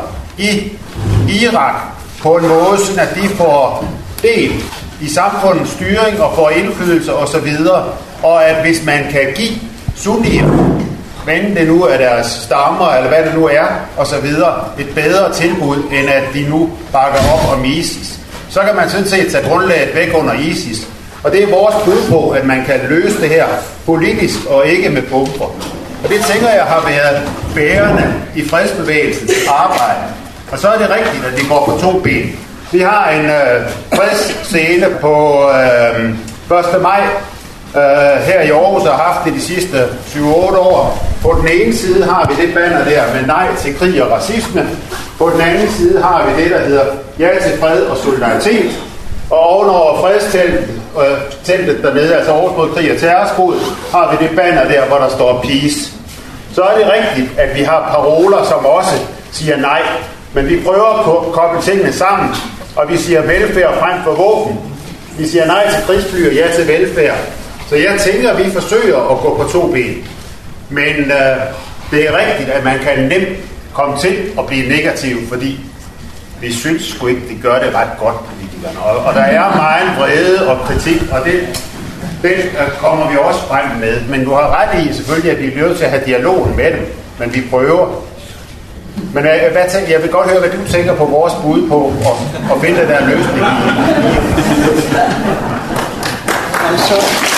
i Irak på en måde, så at de får del i samfundets styring og får indflydelse osv. Og at hvis man kan give sunnier, hvad det nu er deres stammer, eller hvad det nu er, osv., et bedre tilbud, end at de nu bakker op om ISIS, så kan man sådan set tage grundlaget væk under ISIS. Og det er vores bud på, at man kan løse det her politisk og ikke med bomber. Og det tænker jeg har været bærende i fredsbevægelsens arbejde. Og så er det rigtigt, at det går på to ben. Vi har en øh, fredsscene på øh, første maj øh, her i Aarhus, og har haft det de sidste syv otte år. På den ene side har vi det banner der med nej til krig og racisme. På den anden side har vi det, der hedder ja til fred og solidaritet. Og ovenover fredsteltet øh, teltet dernede, altså Aarhus mod krig og terrorskud, har vi det banner der, hvor der står peace. Så er det rigtigt, at vi har paroler, som også siger nej. Men vi prøver at koble tingene sammen, og vi siger velfærd frem for våben. Vi siger nej til krigsfly og ja til velfærd. Så jeg tænker, at vi forsøger at gå på to ben. Men øh, det er rigtigt, at man kan nemt komme til at blive negativ, fordi vi synes sgu ikke, de gør det ret godt, politikerne. Og, og der er meget vrede og kritik, og det, det øh, kommer vi også frem med. Men du har ret i selvfølgelig, at vi bliver nødt til at have dialogen med dem, men vi prøver. Men øh, hvad tænker, jeg vil godt høre, hvad du tænker på vores bud på at, at finde den der løsning. Altså,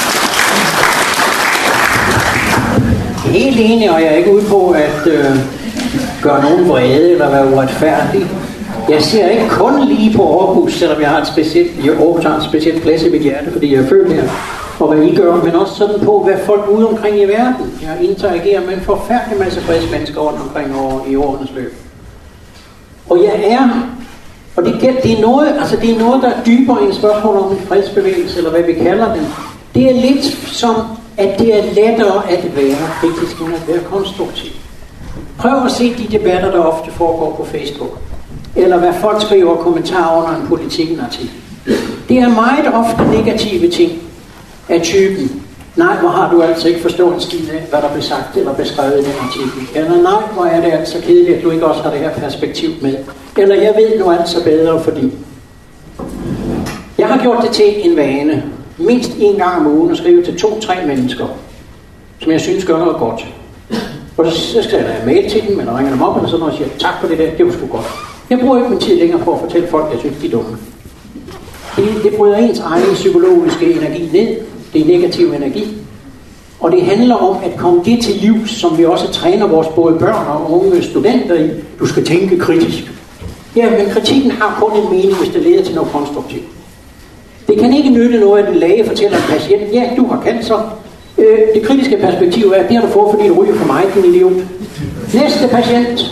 helt enig, og jeg er ikke ude på at øh, gøre nogen vrede eller være uretfærdig. Jeg ser ikke kun lige på Aarhus, selvom jeg har et specielt, jeg Aarhus har en speciel plads i mit hjerte, fordi jeg er født her, og hvad I gør, men også sådan på, hvad folk ude omkring i verden. Jeg interagerer med en forfærdelig masse friske mennesker rundt omkring over, i årenes løb. Og jeg er, og det, det, er noget, altså det er noget, der er dybere end spørgsmål om en fredsbevægelse, eller hvad vi kalder den. Det er lidt som, at det er lettere at være kritisk, end at være konstruktiv. Prøv at se de debatter, der ofte foregår på Facebook. Eller hvad folk skriver kommentarer under en politikenartikel. Det er meget ofte negative ting af typen. Nej, hvor har du altså ikke forstået en skid af, hvad der blev sagt eller beskrevet i den artikel. Eller nej, hvor er det altså kedeligt, at du ikke også har det her perspektiv med. Eller jeg ved nu altså bedre, fordi jeg har gjort det til en vane, mindst en gang om ugen, at skrive til to-tre mennesker, som jeg synes gør noget godt. Og så skal jeg lade mail til dem, eller ringer dem op, eller sådan noget, og siger, tak for det der, det var sgu godt. Jeg bruger ikke min tid længere på at fortælle folk, at jeg synes, de er dumme. Det, det bryder ens egen psykologiske energi ned. Det er negativ energi. Og det handler om at komme det til livs, som vi også træner vores både børn og unge studenter i. Du skal tænke kritisk. Ja, men kritikken har kun en mening, hvis det leder til noget konstruktivt. Det kan ikke nytte noget, at en læge fortæller en patient, ja, du har cancer, Øh, det kritiske perspektiv er, at det har du fået, fordi du ryger for mig, din idiot. Næste patient.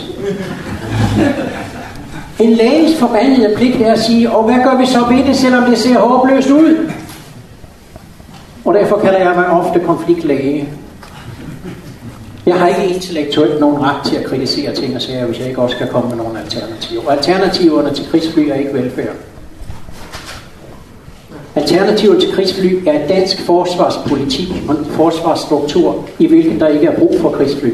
En læges forbandede pligt er at sige, og hvad gør vi så ved det, selvom det ser håbløst ud? Og derfor kalder jeg mig ofte konfliktlæge. Jeg har ikke intellektuelt nogen ret til at kritisere ting og sager, hvis jeg ikke også kan komme med nogle alternativer. Og alternativerne til krigsfly er ikke velfærd. Alternativet til krigsfly er dansk forsvarspolitik og forsvarsstruktur, i hvilken der ikke er brug for krigsfly.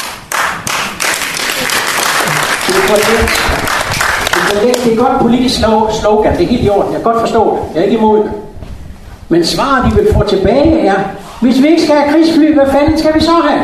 Det er et godt politisk slogan, det er helt i orden, jeg kan godt forstå det, jeg er ikke imod det. Men svaret, de vil få tilbage er, hvis vi ikke skal have krigsfly, hvad fanden skal vi så have?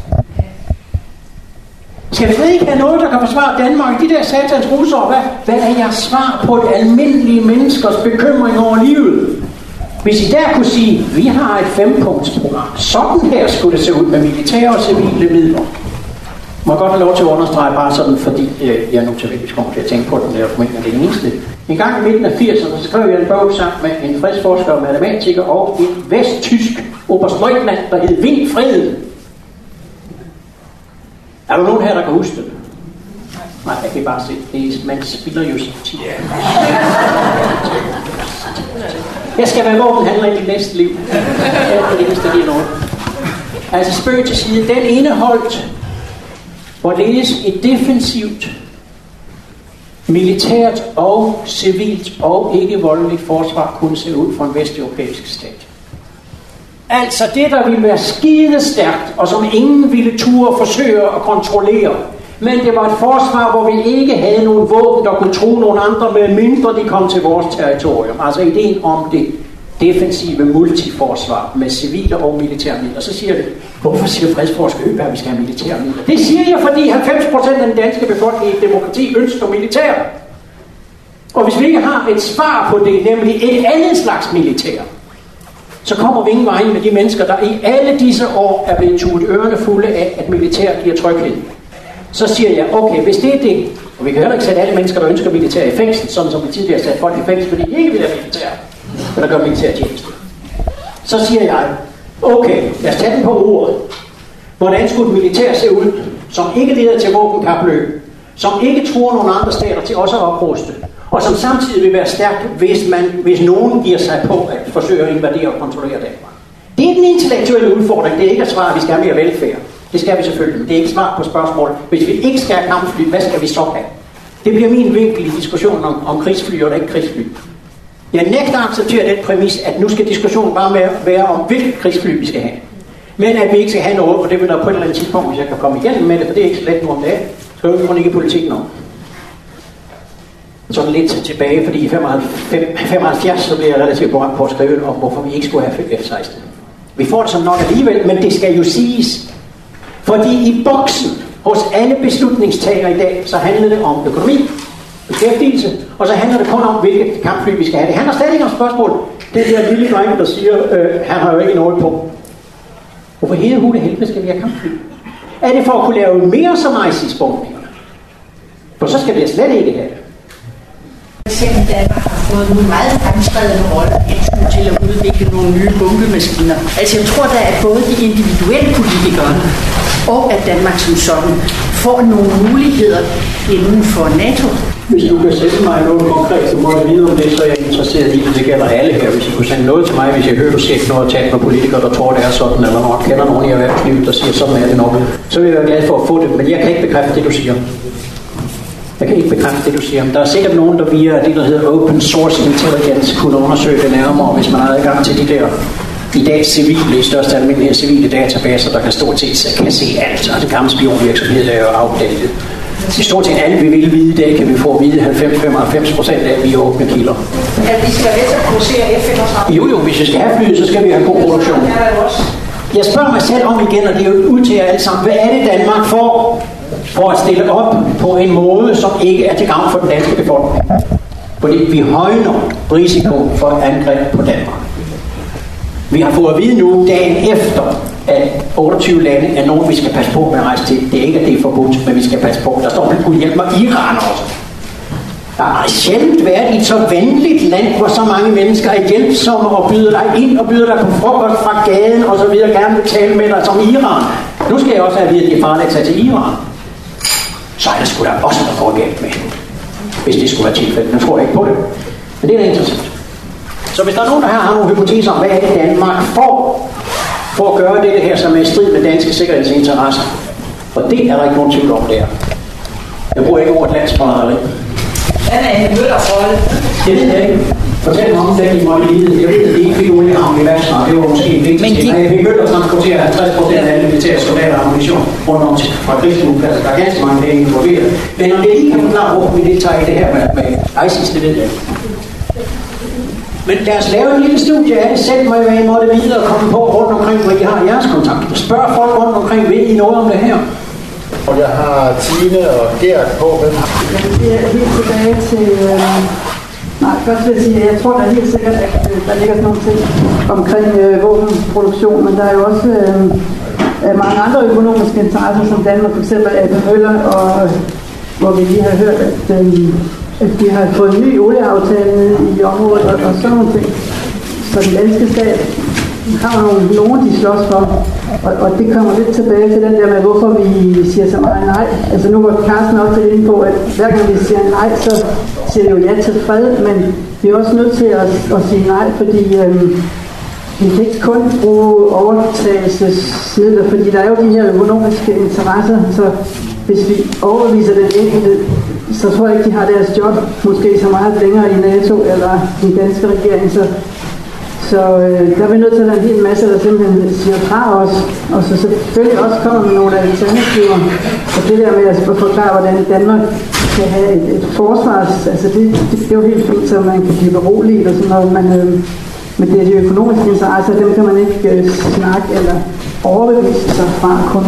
Skal vi ikke have noget, der kan forsvare Danmark? De der satans russere, hvad, hvad er jeres svar på et almindelige menneskers bekymring over livet? Hvis I der kunne sige, vi har et fempunktsprogram, sådan her skulle det se ud med militære og civile midler. Må jeg godt have lov til at understrege bare sådan, fordi øh, jeg nu tilfældigvis kommer til at tænke på den der formentlig det eneste. En gang i midten af firserne skrev jeg en bog sammen med en fredsforsker og matematiker og en vesttysk oberstløjtnant, der hed Winfried. Er der nogen her, der kan huske det? Nej, jeg kan bare se. Det er, man spiller jo sin tid. Jeg skal være våbenhandler i mit næste liv. Ja, det eneste, det er noget. Altså spøg til side, den indeholdt hvorledes et defensivt, militært og civilt og ikke voldeligt forsvar kunne se ud for en vesteuropæisk stat. Altså det, der ville være skidestærkt, og som ingen ville turde forsøge at kontrollere. Men det var et forsvar, hvor vi ikke havde nogen våben, der kunne true nogen andre, med mindre de kom til vores territorium. Altså ideen om det defensive multiforsvar med civile og militære midler. Så siger det, hvorfor siger fredsforsker Øberg, at vi skal have militære midler? Det siger jeg, fordi halvfems procent af den danske befolkning i et demokrati ønsker militær. Og hvis vi ikke har et svar på det, nemlig et andet slags militær, så kommer vi ingen vej med de mennesker, der i alle disse år er blevet tudet ørerne fulde af, at militær giver tryghed. Så siger jeg, okay, hvis det er det, og vi kan heller ikke sætte alle mennesker, der ønsker militær i fængsel, sådan som vi tidligere satte folk i fængsel, fordi de ikke vil have militær, eller gør militærtjeneste. Så siger jeg, okay, lad os tage den på ordet. Hvordan skulle et militær se ud, som ikke leder til våbenkapløb, som ikke truer nogle andre stater til også at opruste, og som samtidig vil være stærkt, hvis, man, hvis nogen giver sig på at forsøge at invadere og kontrollere Danmark. Det er den intellektuelle udfordring. Det er ikke at svare, at vi skal have mere velfærd. Det skal vi selvfølgelig, men det er ikke svar på spørgsmålet. Hvis vi ikke skal have kampfly, hvad skal vi så have? Det bliver min vinkel i diskussionen om, om krigsfly og ikke krigsfly. Jeg nægter at acceptere den præmis, at nu skal diskussionen bare være, være om, hvilket krigsfly vi skal have. Men at vi ikke skal have noget, og det vil der på et eller andet tidspunkt, hvis jeg kan komme igennem med det, for det er ikke så let nu om det er, skal vi ikke politikken om. Sådan lidt tilbage, fordi i femoghalvfjerds så bliver jeg relativt berømt på at skrive om, hvorfor vi ikke skulle have F seksten. Vi får det som nok alligevel, men det skal jo siges. Fordi i boksen hos alle beslutningstagere i dag, så handler det om økonomi, beskæftigelse, og så handler det kun om, hvilket kampfly vi skal have. Det handler stadig ikke om spørgsmål. Det der lille dreng, der siger, øh, han har jo ikke noget på. Hvorfor hele hulet helvede skal vi have kampfly? Er det for at kunne lave mere som ISIS-bombninger? For så skal vi slet ikke have det. Selvom Danmark har fået en meget fremskredende rolle til at udvikle nogle nye bombemaskiner. Altså jeg tror, der er både de individuelle politikere og at Danmark som sådan får nogle muligheder inden for NATO. Hvis du kan sætte mig noget konkret, så må jeg vide om det, så er jeg interesseret i det. Det gælder alle her. Hvis I kunne sende noget til mig, hvis jeg hører, du siger noget at tale med politikere, der tror, det er sådan, eller når jeg kender nogen i erhvervslivet, der siger, sådan er det nok, så vil jeg være glad for at få det. Men jeg kan ikke bekræfte det, du siger. Jeg kan ikke bekræfte det, du siger. Men der er sikkert nogen, der via det, der hedder Open Source Intelligence, kunne undersøge det nærmere, hvis man har adgang til de der i dag civile, i største almindelige civile databaser, der kan stort set kan se alt. Altså gamle spionvirksomhed er jo outdated. I stort set alt, vi vil vide i dag, kan vi få at vide halvfems til femoghalvfems procent af via åbne kilder. At vi skal vente at producere F femogtredive? Jo, jo, hvis vi skal have flyet, så skal vi have god produktion. Jeg spørger mig selv om igen, og det er jo ud til jer alle sammen. Hvad er det, Danmark får for at stille op på en måde, som ikke er til gavn for den danske befolkning? Fordi vi højner risiko for angreb på Danmark. Vi har fået at vide nu, dagen efter, at otteogtyve lande er nogen, vi skal passe på med at rejse til. Det er ikke, at det er forbudt, men vi skal passe på. Der står, at Gud hjælp mig, Iran også. Der har sjældent været et så venligt land, hvor så mange mennesker er hjælpsomme og byder dig ind og byder dig på frokost fra gaden og så videre, gerne vil tale med dig som Iran. Nu skal jeg også have at vide, at det er farligt at tage til Iran. Så er der sgu da også noget går galt med, hvis det skulle være tilfældet. Nu tror jeg ikke på det. Men det er da interessant. Så hvis der er nogen, der her har nogle hypoteser om, hvad er det Danmark får for at gøre det her, som er i strid med danske sikkerhedsinteresser, og det er der ikke nogen tvivl om der. Jeg bruger ikke ordet landsforræderi. Hvad er en møllerrolle? Det ved jeg ikke. Fortæl mig om, at de måtte lide. Jeg ved, at de ikke fik oliehavn i Vassar. Det var måske en vigtig ting. Men vi mødte at transportere halvtreds procent af alle militære soldater og ammunition rundt om fra krigsmuligheder. Der er ganske mange penge involveret. Men om det lige kan forklare, hvorfor vi deltager i det her med, med ISIS, det ved jeg ikke. Men lad os lave en lille studie af det selv, hvad I måtte vide og komme på rundt omkring, hvor I har jeres kontakt. Spørg folk rundt omkring, ved I noget om det her? Og jeg har Tine og Gert på. Det er helt tilbage til... Øh, nej, først vil jeg sige, at jeg tror, der er helt sikkert, at øh, der ligger sådan nogle ting omkring øh, våbenproduktion, men der er jo også øh, mange andre økonomiske interesser, som Danmark, for eksempel A P Møller, og øh, hvor vi lige har hørt, at, øh, at de har fået en ny olieaftale nede i området, og, og sådan nogle ting. Så den danske stat har nogle, nogen, de slås for, og, og det kommer lidt tilbage til den der med, hvorfor vi siger så meget nej. Altså nu var Carsten også lidt inde på, at hver gang vi siger nej, så siger vi jo ja til fred, men vi er også nødt til at, at sige nej, fordi øhm, vi kan ikke kun bruge overtagelsesmidler, fordi der er jo de her økonomiske interesser, så hvis vi overviser den enkelte, så tror jeg ikke, de har deres job måske så meget længere i NATO eller den danske regering, så Så øh, der er vi nødt til at have en hel masse, der simpelthen siger fra os, og så selvfølgelig også kommer med nogle alternativer. Og det der med at forklare, hvordan Danmark kan have et, et forsvars, altså det, det, det er jo helt fint, så man kan blive beroliget og sådan noget, men, øh, men det er de økonomiske interesser, dem kan man ikke øh, snakke eller overbevise sig fra kun.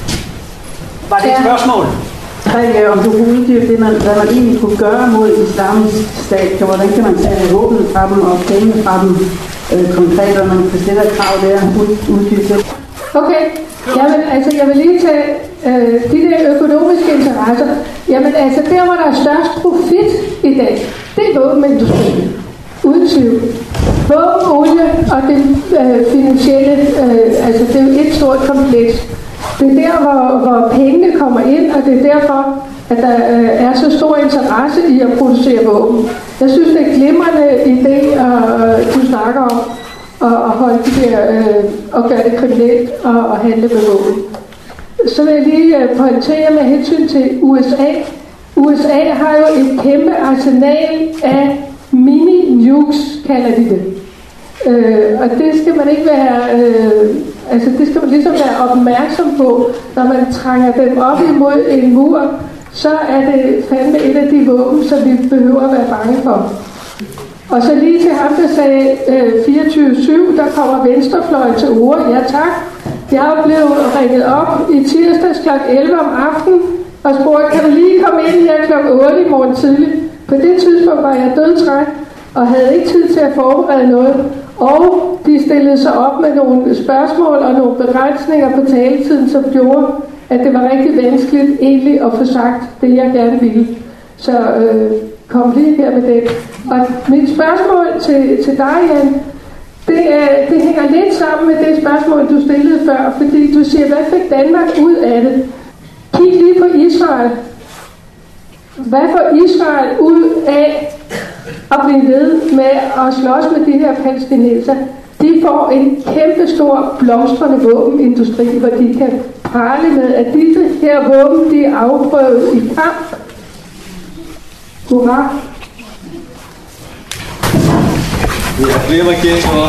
Var det et spørgsmål? Omkring, øh, om du kunne uddybe det, man, hvad man egentlig kunne gøre mod islamisk stat, og hvordan kan man tage våben fra dem og penge fra dem øh, konkret, og man kan stille et krav der, uddybe det. Okay, jamen altså jeg vil lige tage øh, de der økonomiske interesser. Jamen altså der, hvor der er størst profit i dag, det er våbenindustrien. Uden tvivl. Våben, olie og det øh, finansielle, øh, altså det er jo et stort kompleks. Det er der, hvor, hvor pengene kommer ind, og det er derfor, at der øh, er så stor interesse i at producere våben. Jeg synes, det er en glimrende idé, øh, du snakker om, at, at holde det der, øh, og gøre det kriminelt og, og handle med våben. Så vil jeg lige øh, pointere med hensyn til U S A. U S A har jo et kæmpe arsenal af mini-nukes, kalder de det. Øh, og det skal man ikke være, øh, altså det skal man ligesom være opmærksom på, når man trænger dem op imod en mur, så er det fandme et af de våben, som vi behøver at være bange for. Og så lige til ham, der sagde øh, fireogtyve syv, der kommer venstrefløjen til ord. Ja tak. Jeg er blevet ringet op i tirsdags klokken elleve om aftenen og spurgte, kan du lige komme ind her klokken otte i morgen tidlig? På det tidspunkt var jeg dødtræt og havde ikke tid til at forberede noget. Og de stillede sig op med nogle spørgsmål og nogle begrænsninger på taletiden, som gjorde, at det var rigtig vanskeligt egentlig at få sagt det, jeg gerne ville. Så øh, kom lige her med det. Og mit spørgsmål til, til dig, Jan, det, er, det hænger lidt sammen med det spørgsmål, du stillede før, fordi du siger, hvad fik Danmark ud af det? Kig lige på Israel. Hvad får Israel ud af at blive ved med at slås med de her palæstinenser? De får en kæmpe stor blomstrende våbenindustri, hvor de kan prale med, at disse her våben, de er afprøvet i kamp. Hurra! Vi har flere regeringer.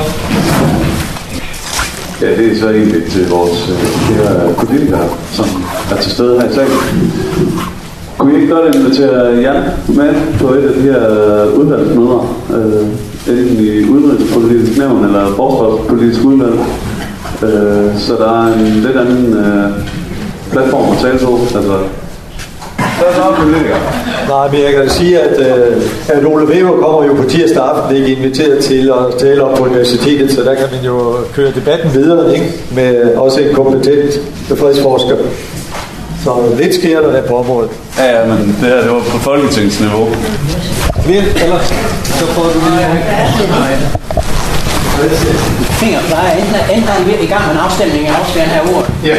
Ja, det er så egentlig til vores kære politikere, som er til stede her i salen. Kunne I ikke godt invitere Jan med på et af de her udvalgsmøder, øh, enten i udenrigspolitisk nævn eller forsvarspolitisk udvalg, øh, så der er en lidt anden øh, platform at tale på. Altså, der er nok politikere. Nej, men jeg kan sige, at, øh, at Ole Weber kommer jo på tirsdag aften, ikke inviteret til at tale op på universitetet, så der kan man jo køre debatten videre, ikke? Med også en kompetent fredsforsker. Så lidt sker der der på området. Ja, ja, men det her, det var på folketingsniveau. Vil, eller så får du lige Finger, der er enten, enten er vi i gang med en afstemning, eller også skal have ordet. Ja.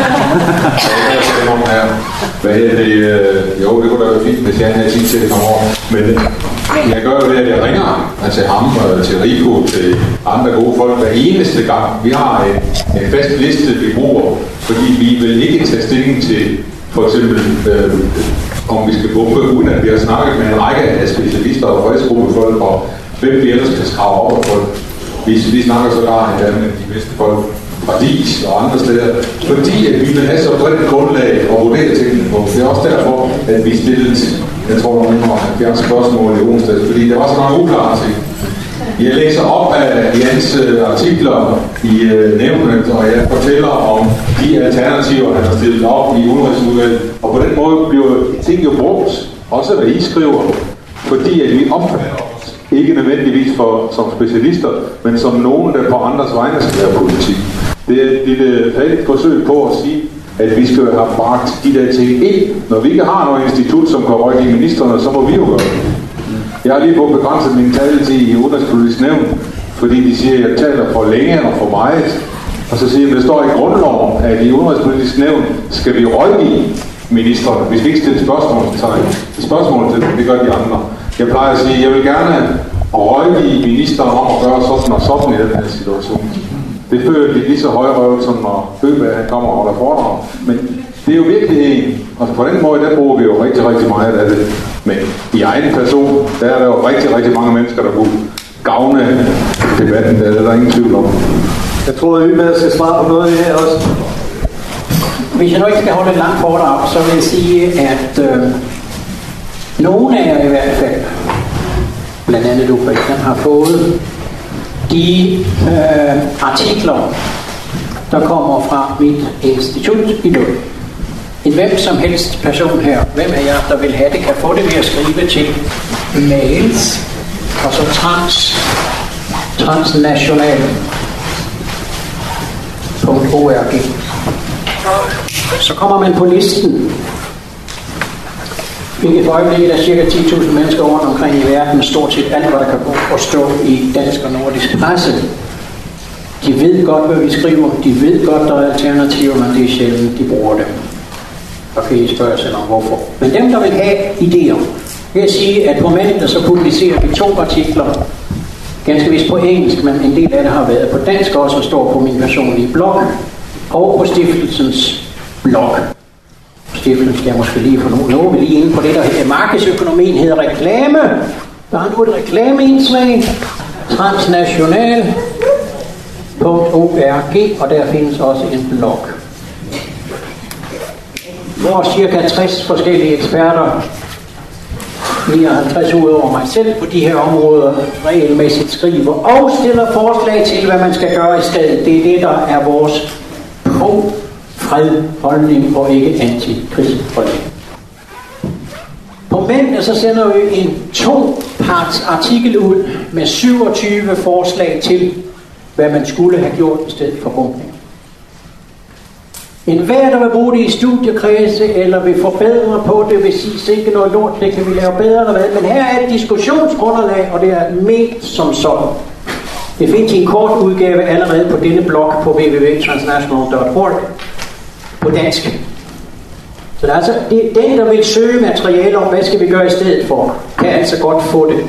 Hvad hedder det? Jo, det kunne da være fint, hvis jeg havde tid til det komme over. Men jeg gør jo det, at jeg ringer til ham, til Rico, til andre gode folk hver eneste gang. Vi har en, en fast liste, vi bruger, fordi vi vil ikke tage stilling til for eksempel, øh, om vi skal bombe, uden at vi har snakket med en række af specialister og fredsgruppefolk, og hvem vi ellers skal skrave op for. Vi, vi snakker sågar endda med de bedste folk fra D I S og andre steder, fordi at vi vil have så bredt et grundlag og vurdere tingene på. Det er også derfor, at vi stillede, jeg tror, der var halvfjerds spørgsmål i onsdag, fordi der var så mange uklare ting. Jeg læser op af Jans artikler i uh, nævnet, og jeg fortæller om de alternativer, han har stillet op i udenrigsudvalget. Og på den måde bliver ting jo brugt, også hvad I skriver, fordi at vi opfatter os ikke nødvendigvis for, som specialister, men som nogen, der på andres vegne skal være politik. Det er et lille fattigt forsøg på at sige, at vi skal have bragt de der ting ind. Når vi ikke har noget institut, som kan rådgive ministerne, så må vi jo gøre det. Jeg har lige fået begrænset min taletid i udenrigspolitisk nævn, fordi de siger, at jeg taler for længe og for meget. Og så siger jeg, at det står i grundloven, at i udenrigspolitisk nævn skal vi rådgive ministerne. Vi skal ikke stille spørgsmål til spørgsmål til dem, det gør de andre. Jeg plejer at sige, at jeg vil gerne rådgive ministeren om at gøre sådan og sådan i den her situation. Det føler de lige så højrøvet, som når Høgberg han kommer og holder foredrag. Men det er jo virkelig en, og på den måde, der bruger vi jo rigtig, rigtig meget af det. Men i egen person, der er der jo rigtig, rigtig mange mennesker, der kunne gavne debatten. Det er der ingen tvivl om. Jeg tror, at vi med skal svare på noget af det her også. Hvis jeg nu ikke skal holde et langt foredrag, så vil jeg sige, at øh, nogle af jer i hvert fald, blandt andet du, Christian, har fået de øh, artikler, der kommer fra mit institut i Lund. En hvem som helst person her, hvem af jer, der vil have det, kan få det ved at skrive til mails, og så trans, transnational punkt org. Så kommer man på listen. Hvilket øjeblik er cirka ti tusind mennesker rundt omkring i verden, stort set alt, hvad der kan gå og stå i dansk og nordisk presse. De ved godt, hvad vi skriver. De ved godt, der er alternativer, men det er sjældent, de bruger dem. Og kan I spørge sig om hvorfor. Men dem, der vil have idéer, vil jeg sige, at på mandag så publicerer vi to artikler. Ganske vist på engelsk, men en del af det har været på dansk også, og står på min personlige blog og på stiftelsens blog. Stiftelsen skal jeg måske lige få nu. Nu er vi lige inde på det, der hedder markedsøkonomien, hedder reklame. Der er nu et reklameindslag. Transnational punkt org, og der findes også en blog. Hvor cirka tres forskellige eksperter, nioghalvtreds ud over mig selv, på de her områder regelmæssigt skriver og stiller forslag til, hvad man skal gøre i stedet. Det er det, der er vores pro-fred-holdning og ikke anti-krigsholdning. På mandag så sender vi en to-parts artikel ud med syvogtyve forslag til, hvad man skulle have gjort i stedet for bombning. En hver, der vil bruge det i studiekredse, eller vil forbedre på det, vil sige, sikke noget lort, det kan vi lave bedre eller hvad. Men her er et diskussionsunderlag, og det er ment som sådan. Det findes i en kort udgave allerede på denne blog på w w w punktum transnational punktum org på dansk. Så det er altså det, den, der vil søge materiale om, hvad skal vi gøre i stedet for, kan altså godt få det.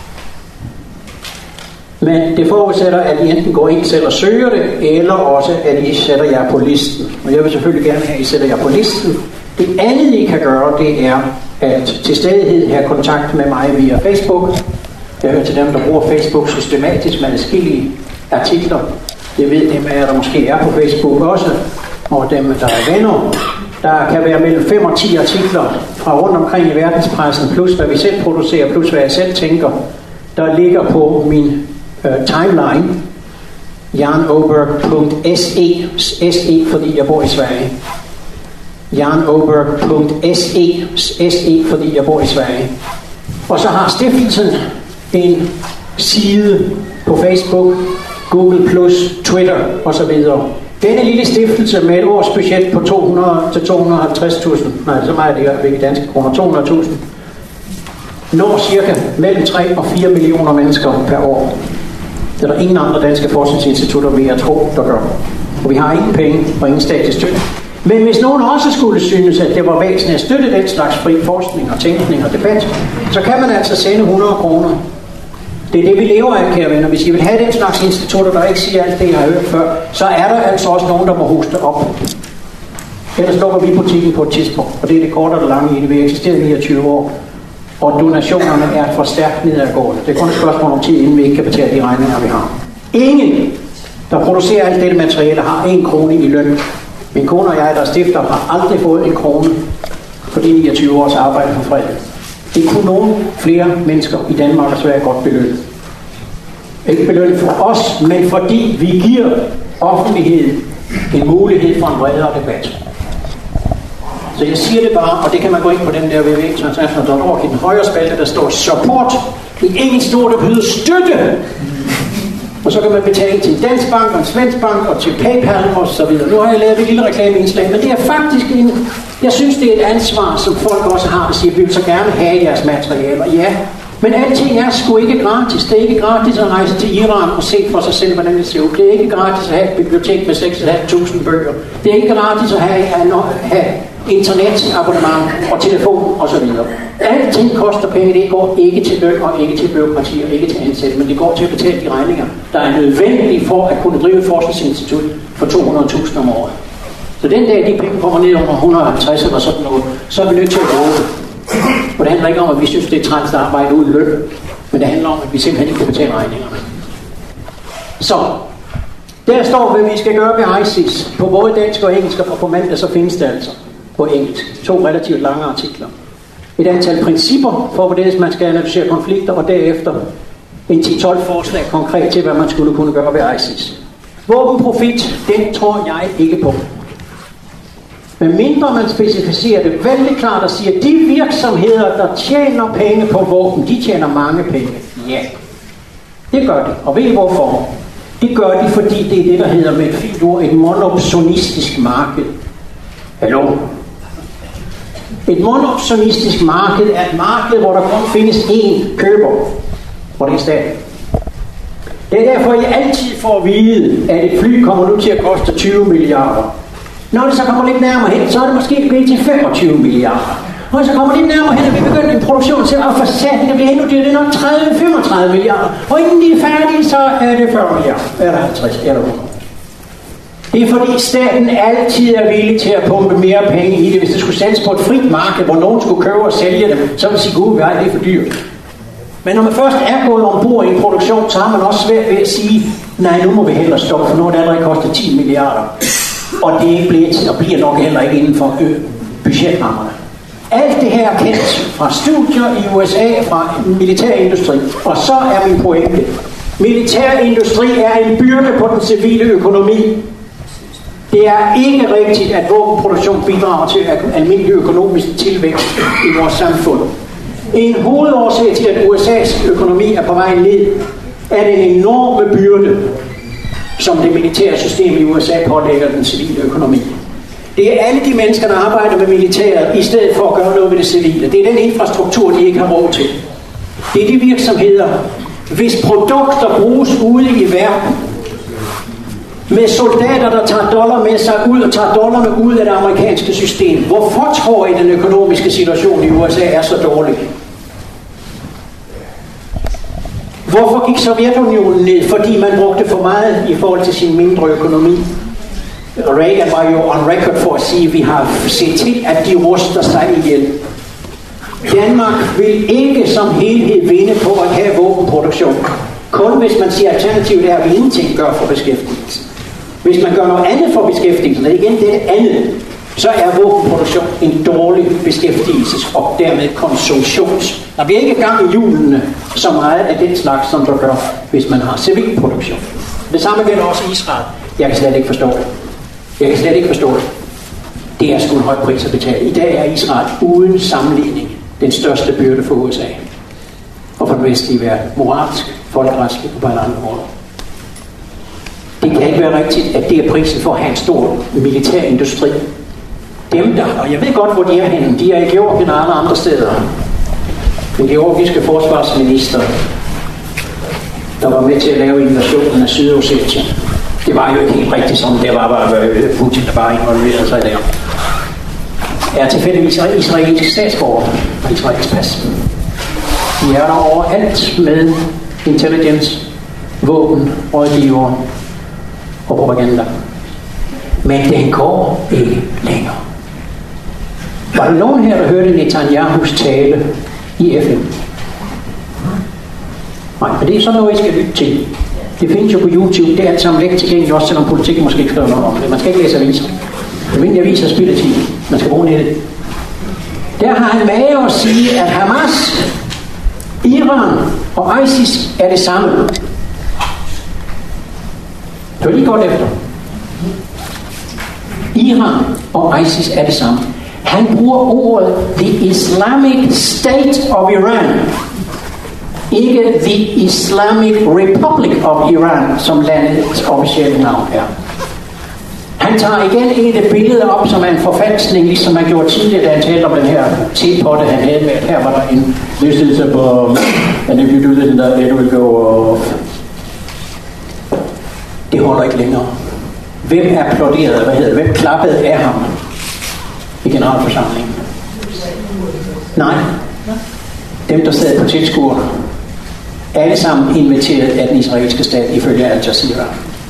Men det forudsætter, at I enten går ind selv og søger det, eller også, at I sætter jer på listen. Og jeg vil selvfølgelig gerne have, at I sætter jer på listen. Det andet, I kan gøre, det er at til stadighed have kontakt med mig via Facebook. Jeg hører til dem, der bruger Facebook systematisk med adskillige artikler. Det ved dem af jer, der måske er på Facebook også, og dem, der er venner. Der kan være mellem fem og ti artikler fra rundt omkring i verdenspressen, plus hvad vi selv producerer, plus hvad jeg selv tænker, der ligger på min uh, timeline, janoberg punktum se, se fordi jeg bor i Sverige. janoberg punktum se, se fordi jeg bor i Sverige. Og så har stiftelsen en side på Facebook, Google plus, Twitter osv. Denne lille stiftelse med et årsbudget på to hundrede til to hundrede og halvtreds tusind, nej, så meget det er ikke danske kroner, to hundrede tusind, når cirka mellem tre og fire millioner mennesker per år. Det er der ingen andre danske forskningsinstitutter, vil jeg tro, der gør. Og vi har ingen penge og ingen statslig støtte. Men hvis nogen også skulle synes, at det var væsentligt at støtte den slags fri forskning og tænkning og debat, så kan man altså sende hundrede kroner. Det er det, vi lever af, kære venner. Hvis I vil have den slags institutter, der ikke siger alt det, jeg har hørt før, så er der altså også nogen, der må hoste op. Ellers lukker vi butikken på et tidspunkt, og det er det korte og det lange i det. Vi har eksisteret i niogtyve år, og donationerne er for stærkt nedadgående. Det er kun et spørgsmål om tid, inden vi ikke kan betale de regninger, vi har. Ingen, der producerer alt dette materiale, har en krone i løn. Min kone og jeg, der stifter, har aldrig fået en krone for de niogtyve års arbejde for fred. Det kunne nogle flere mennesker i Danmark og Sverige godt belønne. Ikke belønne for os, men fordi vi giver offentligheden en mulighed for en bredere debat. Så jeg siger det bare, og det kan man gå ind på den der w w w punktum international punktum org i den højre spalte, der står support. I engelsk ord, der betyder støtte. Og så kan man betale til en dansk bank og en svensk bank og til PayPal og så videre. Nu har jeg lavet et lille reklameindslag, men det er faktisk en... Jeg synes, det er et ansvar, som folk også har, at sige, at vi vil så gerne have jeres materialer. Ja, men alting er sgu ikke gratis. Det er ikke gratis at rejse til Iran og se for sig selv, hvordan det ser ud. Det er ikke gratis at have et bibliotek med seks tusind fem hundrede bøger. Det er ikke gratis at have, have internetabonnement og telefon og så videre. Alting koster penge. Det går ikke til løn og ikke til byråkrati og ikke til ansatte, men det går til at betale de regninger, der er nødvendige for at kunne drive et forskningsinstitut for to hundrede tusind om året. Så den dag, de penge kommer ned under et hundrede og halvtreds eller sådan noget, så er vi nødt til at bruge det. Og det handler ikke om, at vi synes, det er træls at arbejde uden løn, men det handler om, at vi simpelthen ikke kan betale regningerne. Så, der står, hvad vi skal gøre ved I C I S. På både dansk og engelsk, og på mandag, så findes det altså på engelsk. To relativt lange artikler. Et antal principper for, hvordan man skal analysere konflikter, og derefter en ti tolv forslag konkret til, hvad man skulle kunne gøre ved I C I S. Våbenprofit, den tror jeg ikke på. Men mindre man specificerer det vældig klart og siger, at de virksomheder, der tjener penge på våben, de tjener mange penge. Ja, det gør de. Og ved I hvorfor? Det gør de, fordi det er det, der hedder med et fint ord, et monopsonistisk marked. Hallo? Et monopsonistisk marked er et marked, hvor der kun findes én køber, hvor det er staten. Det er derfor, I altid får at vide, at et fly kommer nu til at koste tyve milliarder. Når det så kommer lidt nærmere hen, så er det måske blevet til femogtyve milliarder. Og så kommer lidt nærmere hen, og vi begynder en produktion til at for satan, det bliver endnu dyrere, det er nok tredive til femogtredive milliarder. Og inden de er færdige, så er det fyrre milliarder. Eller halvtreds, eller hundrede. Det er fordi staten altid er villig til at pumpe mere penge i det. Hvis det skulle sælges på et frit marked, hvor nogen skulle købe og sælge dem, så vil de sige, gud, hvad er det for dyrt. Men når man først er gået ombord i en produktion, så har man også svært ved at sige, nej, nu må vi hellere stoppe, for nu er det allerede kostet ti milliarder. Og det er ikke blevet til, og bliver nok heller ikke inden for budgetrammerne. Alt det her er kendt fra studier i U S A, fra militærindustri. Og så er min pointe. Militærindustri er en byrde på den civile økonomi. Det er ikke rigtigt, at våbenproduktion bidrager til almindelig økonomisk tilvækst i vores samfund. En hovedårsag til, at U S A's økonomi er på vej ned, er den enorme byrde, som det militære system i U S A pålægger den civile økonomi. Det er alle de mennesker, der arbejder med militæret, i stedet for at gøre noget ved det civile. Det er den infrastruktur, de ikke har råd til. Det er de virksomheder, hvis produkter bruges ude i verden, med soldater, der tager dollar med sig ud og tager dollarne ud af det amerikanske system. Hvorfor tror I, den økonomiske situation i U S A er så dårlig? Hvorfor gik Sovjetunionen ned? Fordi man brugte for meget i forhold til sin mindre økonomi. Reagan var jo on record for at sige, at vi har set til, at de ruster sig ihjel. Danmark vil ikke som helhed vinde på at have våbenproduktion. Kun hvis man siger, at alternativet er, at vi ingenting gør for beskæftigelse. Hvis man gør noget andet for beskæftigelsen, og igen det andet, så er våbenproduktion en dårlig beskæftigelses- og dermed konsumtions. Der bliver ikke gang i hjulene så meget af den slags, som der gør, hvis man har civil produktion. Det samme gælder også Israel. Jeg kan slet ikke forstå det. Jeg kan slet ikke forstå det. Det er sgu en høj pris at betale. I dag er Israel uden sammenligning den største byrde for U S A. Og for den vestlige verden. Moralsk, folkeretsligt og på alle andre måder. Det kan ikke være rigtigt, at det er prisen for at have en stor militær industri. Dem der, og jeg ved godt, hvor de er henne. De er i Georgien og alle andre steder. den georgiske forsvarsminister, der var med til at lave invasionen af Sydossetien. Det var jo ikke helt rigtigt, som det var, var Putin, der bare involverede sig der. Er tilfældigvis israelsk statsborger og israelsk pas. De er der overalt med intelligence, våben, rådgiver og propaganda. Men den går ikke længere. Var der nogen her, der hørte Netanyahus tale i F N? Nej, men det er sådan noget, I skal lytte til. Det findes jo på YouTube, det er alt sammen let tilgængeligt, også selvom politikken måske ikke skriver noget om det. Man skal ikke læse aviser. Almindelige aviser spiller tid. Man skal bruge nettet. Der har han med at sige, at Hamas, Iran og ISIS er det samme. Det var lige godt efter. Iran og ISIS er det samme. Han bruger ordet The Islamic State of Iran. Ikke The Islamic Republic of Iran, som landets officielle navn er. Han tager igen et af billeder op, som er en forfalskning, ligesom man gjorde tidligere, da han talte om den her tepotte, han havde med, at her var der en lystelse på, and if you do this, it will go off. Det holder ikke længere. Hvem applauderede, hvad hedder, hvem klappede af ham i generalforsamlingen? Nej. Dem, der sad på tilskuerne. Alle sammen inviteret af den israelske stat ifølge Al Jazeera.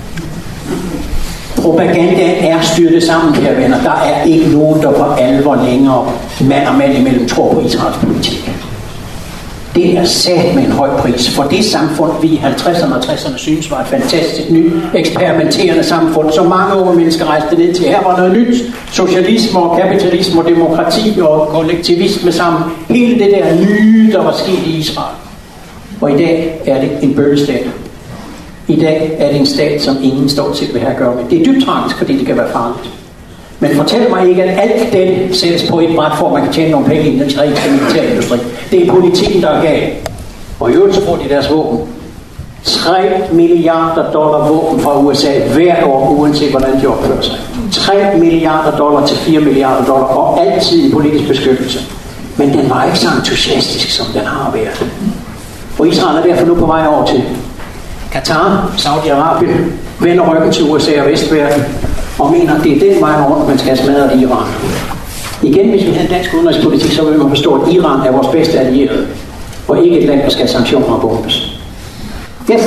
Propagandaen er styrtet sammen, her venner. Der er ikke nogen, der for alvor længere mand og mand imellem tror på Israels politik. Det er sat med en høj pris for det samfund, vi i halvtredserne og tresserne synes var et fantastisk nyt, eksperimenterende samfund, så mange unge mennesker rejste ned til. Her var noget nyt. Socialisme og kapitalisme og demokrati og kollektivisme sammen. Hele det der nye, der var sket i Israel. Og i dag er det en bøllestat. I dag er det en stat, som ingen står til vil have at gøre med. Det er dybt tragisk, fordi det kan være farligt. Men fortæl mig ikke, at alt det sættes på et bræt, for at man kan tjene nogle penge i den israelske militærindustri. Det er politikken, der er galt. Og i øvrigt så bruger de deres våben. tre milliarder dollar våben fra U S A hvert år, uanset hvordan de opfører sig. tre milliarder dollar til fire milliarder dollar, og altid i politisk beskyttelse. Men den var ikke så entusiastisk, som den har været. Og Israel er derfor nu på vej over til Katar, Saudi-Arabien, vender ryggen til U S A og Vestverden, og mener, at det er den vej rundt, man skal smadre Iran. Igen, hvis vi havde dansk udenrigspolitik, så vil man forstå, at Iran er vores bedste allierede, og ikke et land, der skal have sanktioner og bombes. Yes.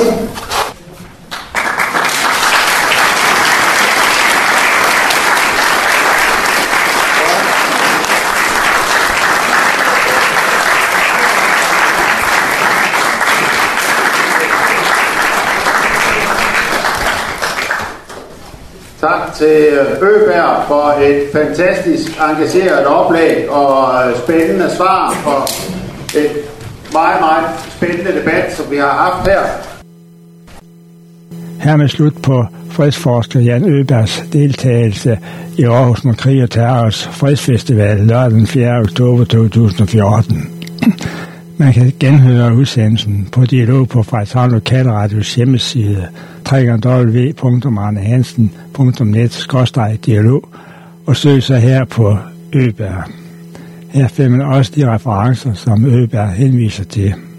Tak til Øberg for et fantastisk engageret oplæg og spændende svar og et meget, meget spændende debat, som vi har haft her. Hermed slut på fredsforsker Jan Øbergs deltagelse i Aarhus mod krig og terrors fredsfestival lørdag den fjerde oktober to tusind og fjorten. Man kan genhøre udsendelsen på Dialog på Frederikshavn Lokalradios hjemmeside w w w punktum arne hansen punktum net skråstreg dialog og søg så her på Øberg. Her finder man også de referencer, som Øberg henviser til.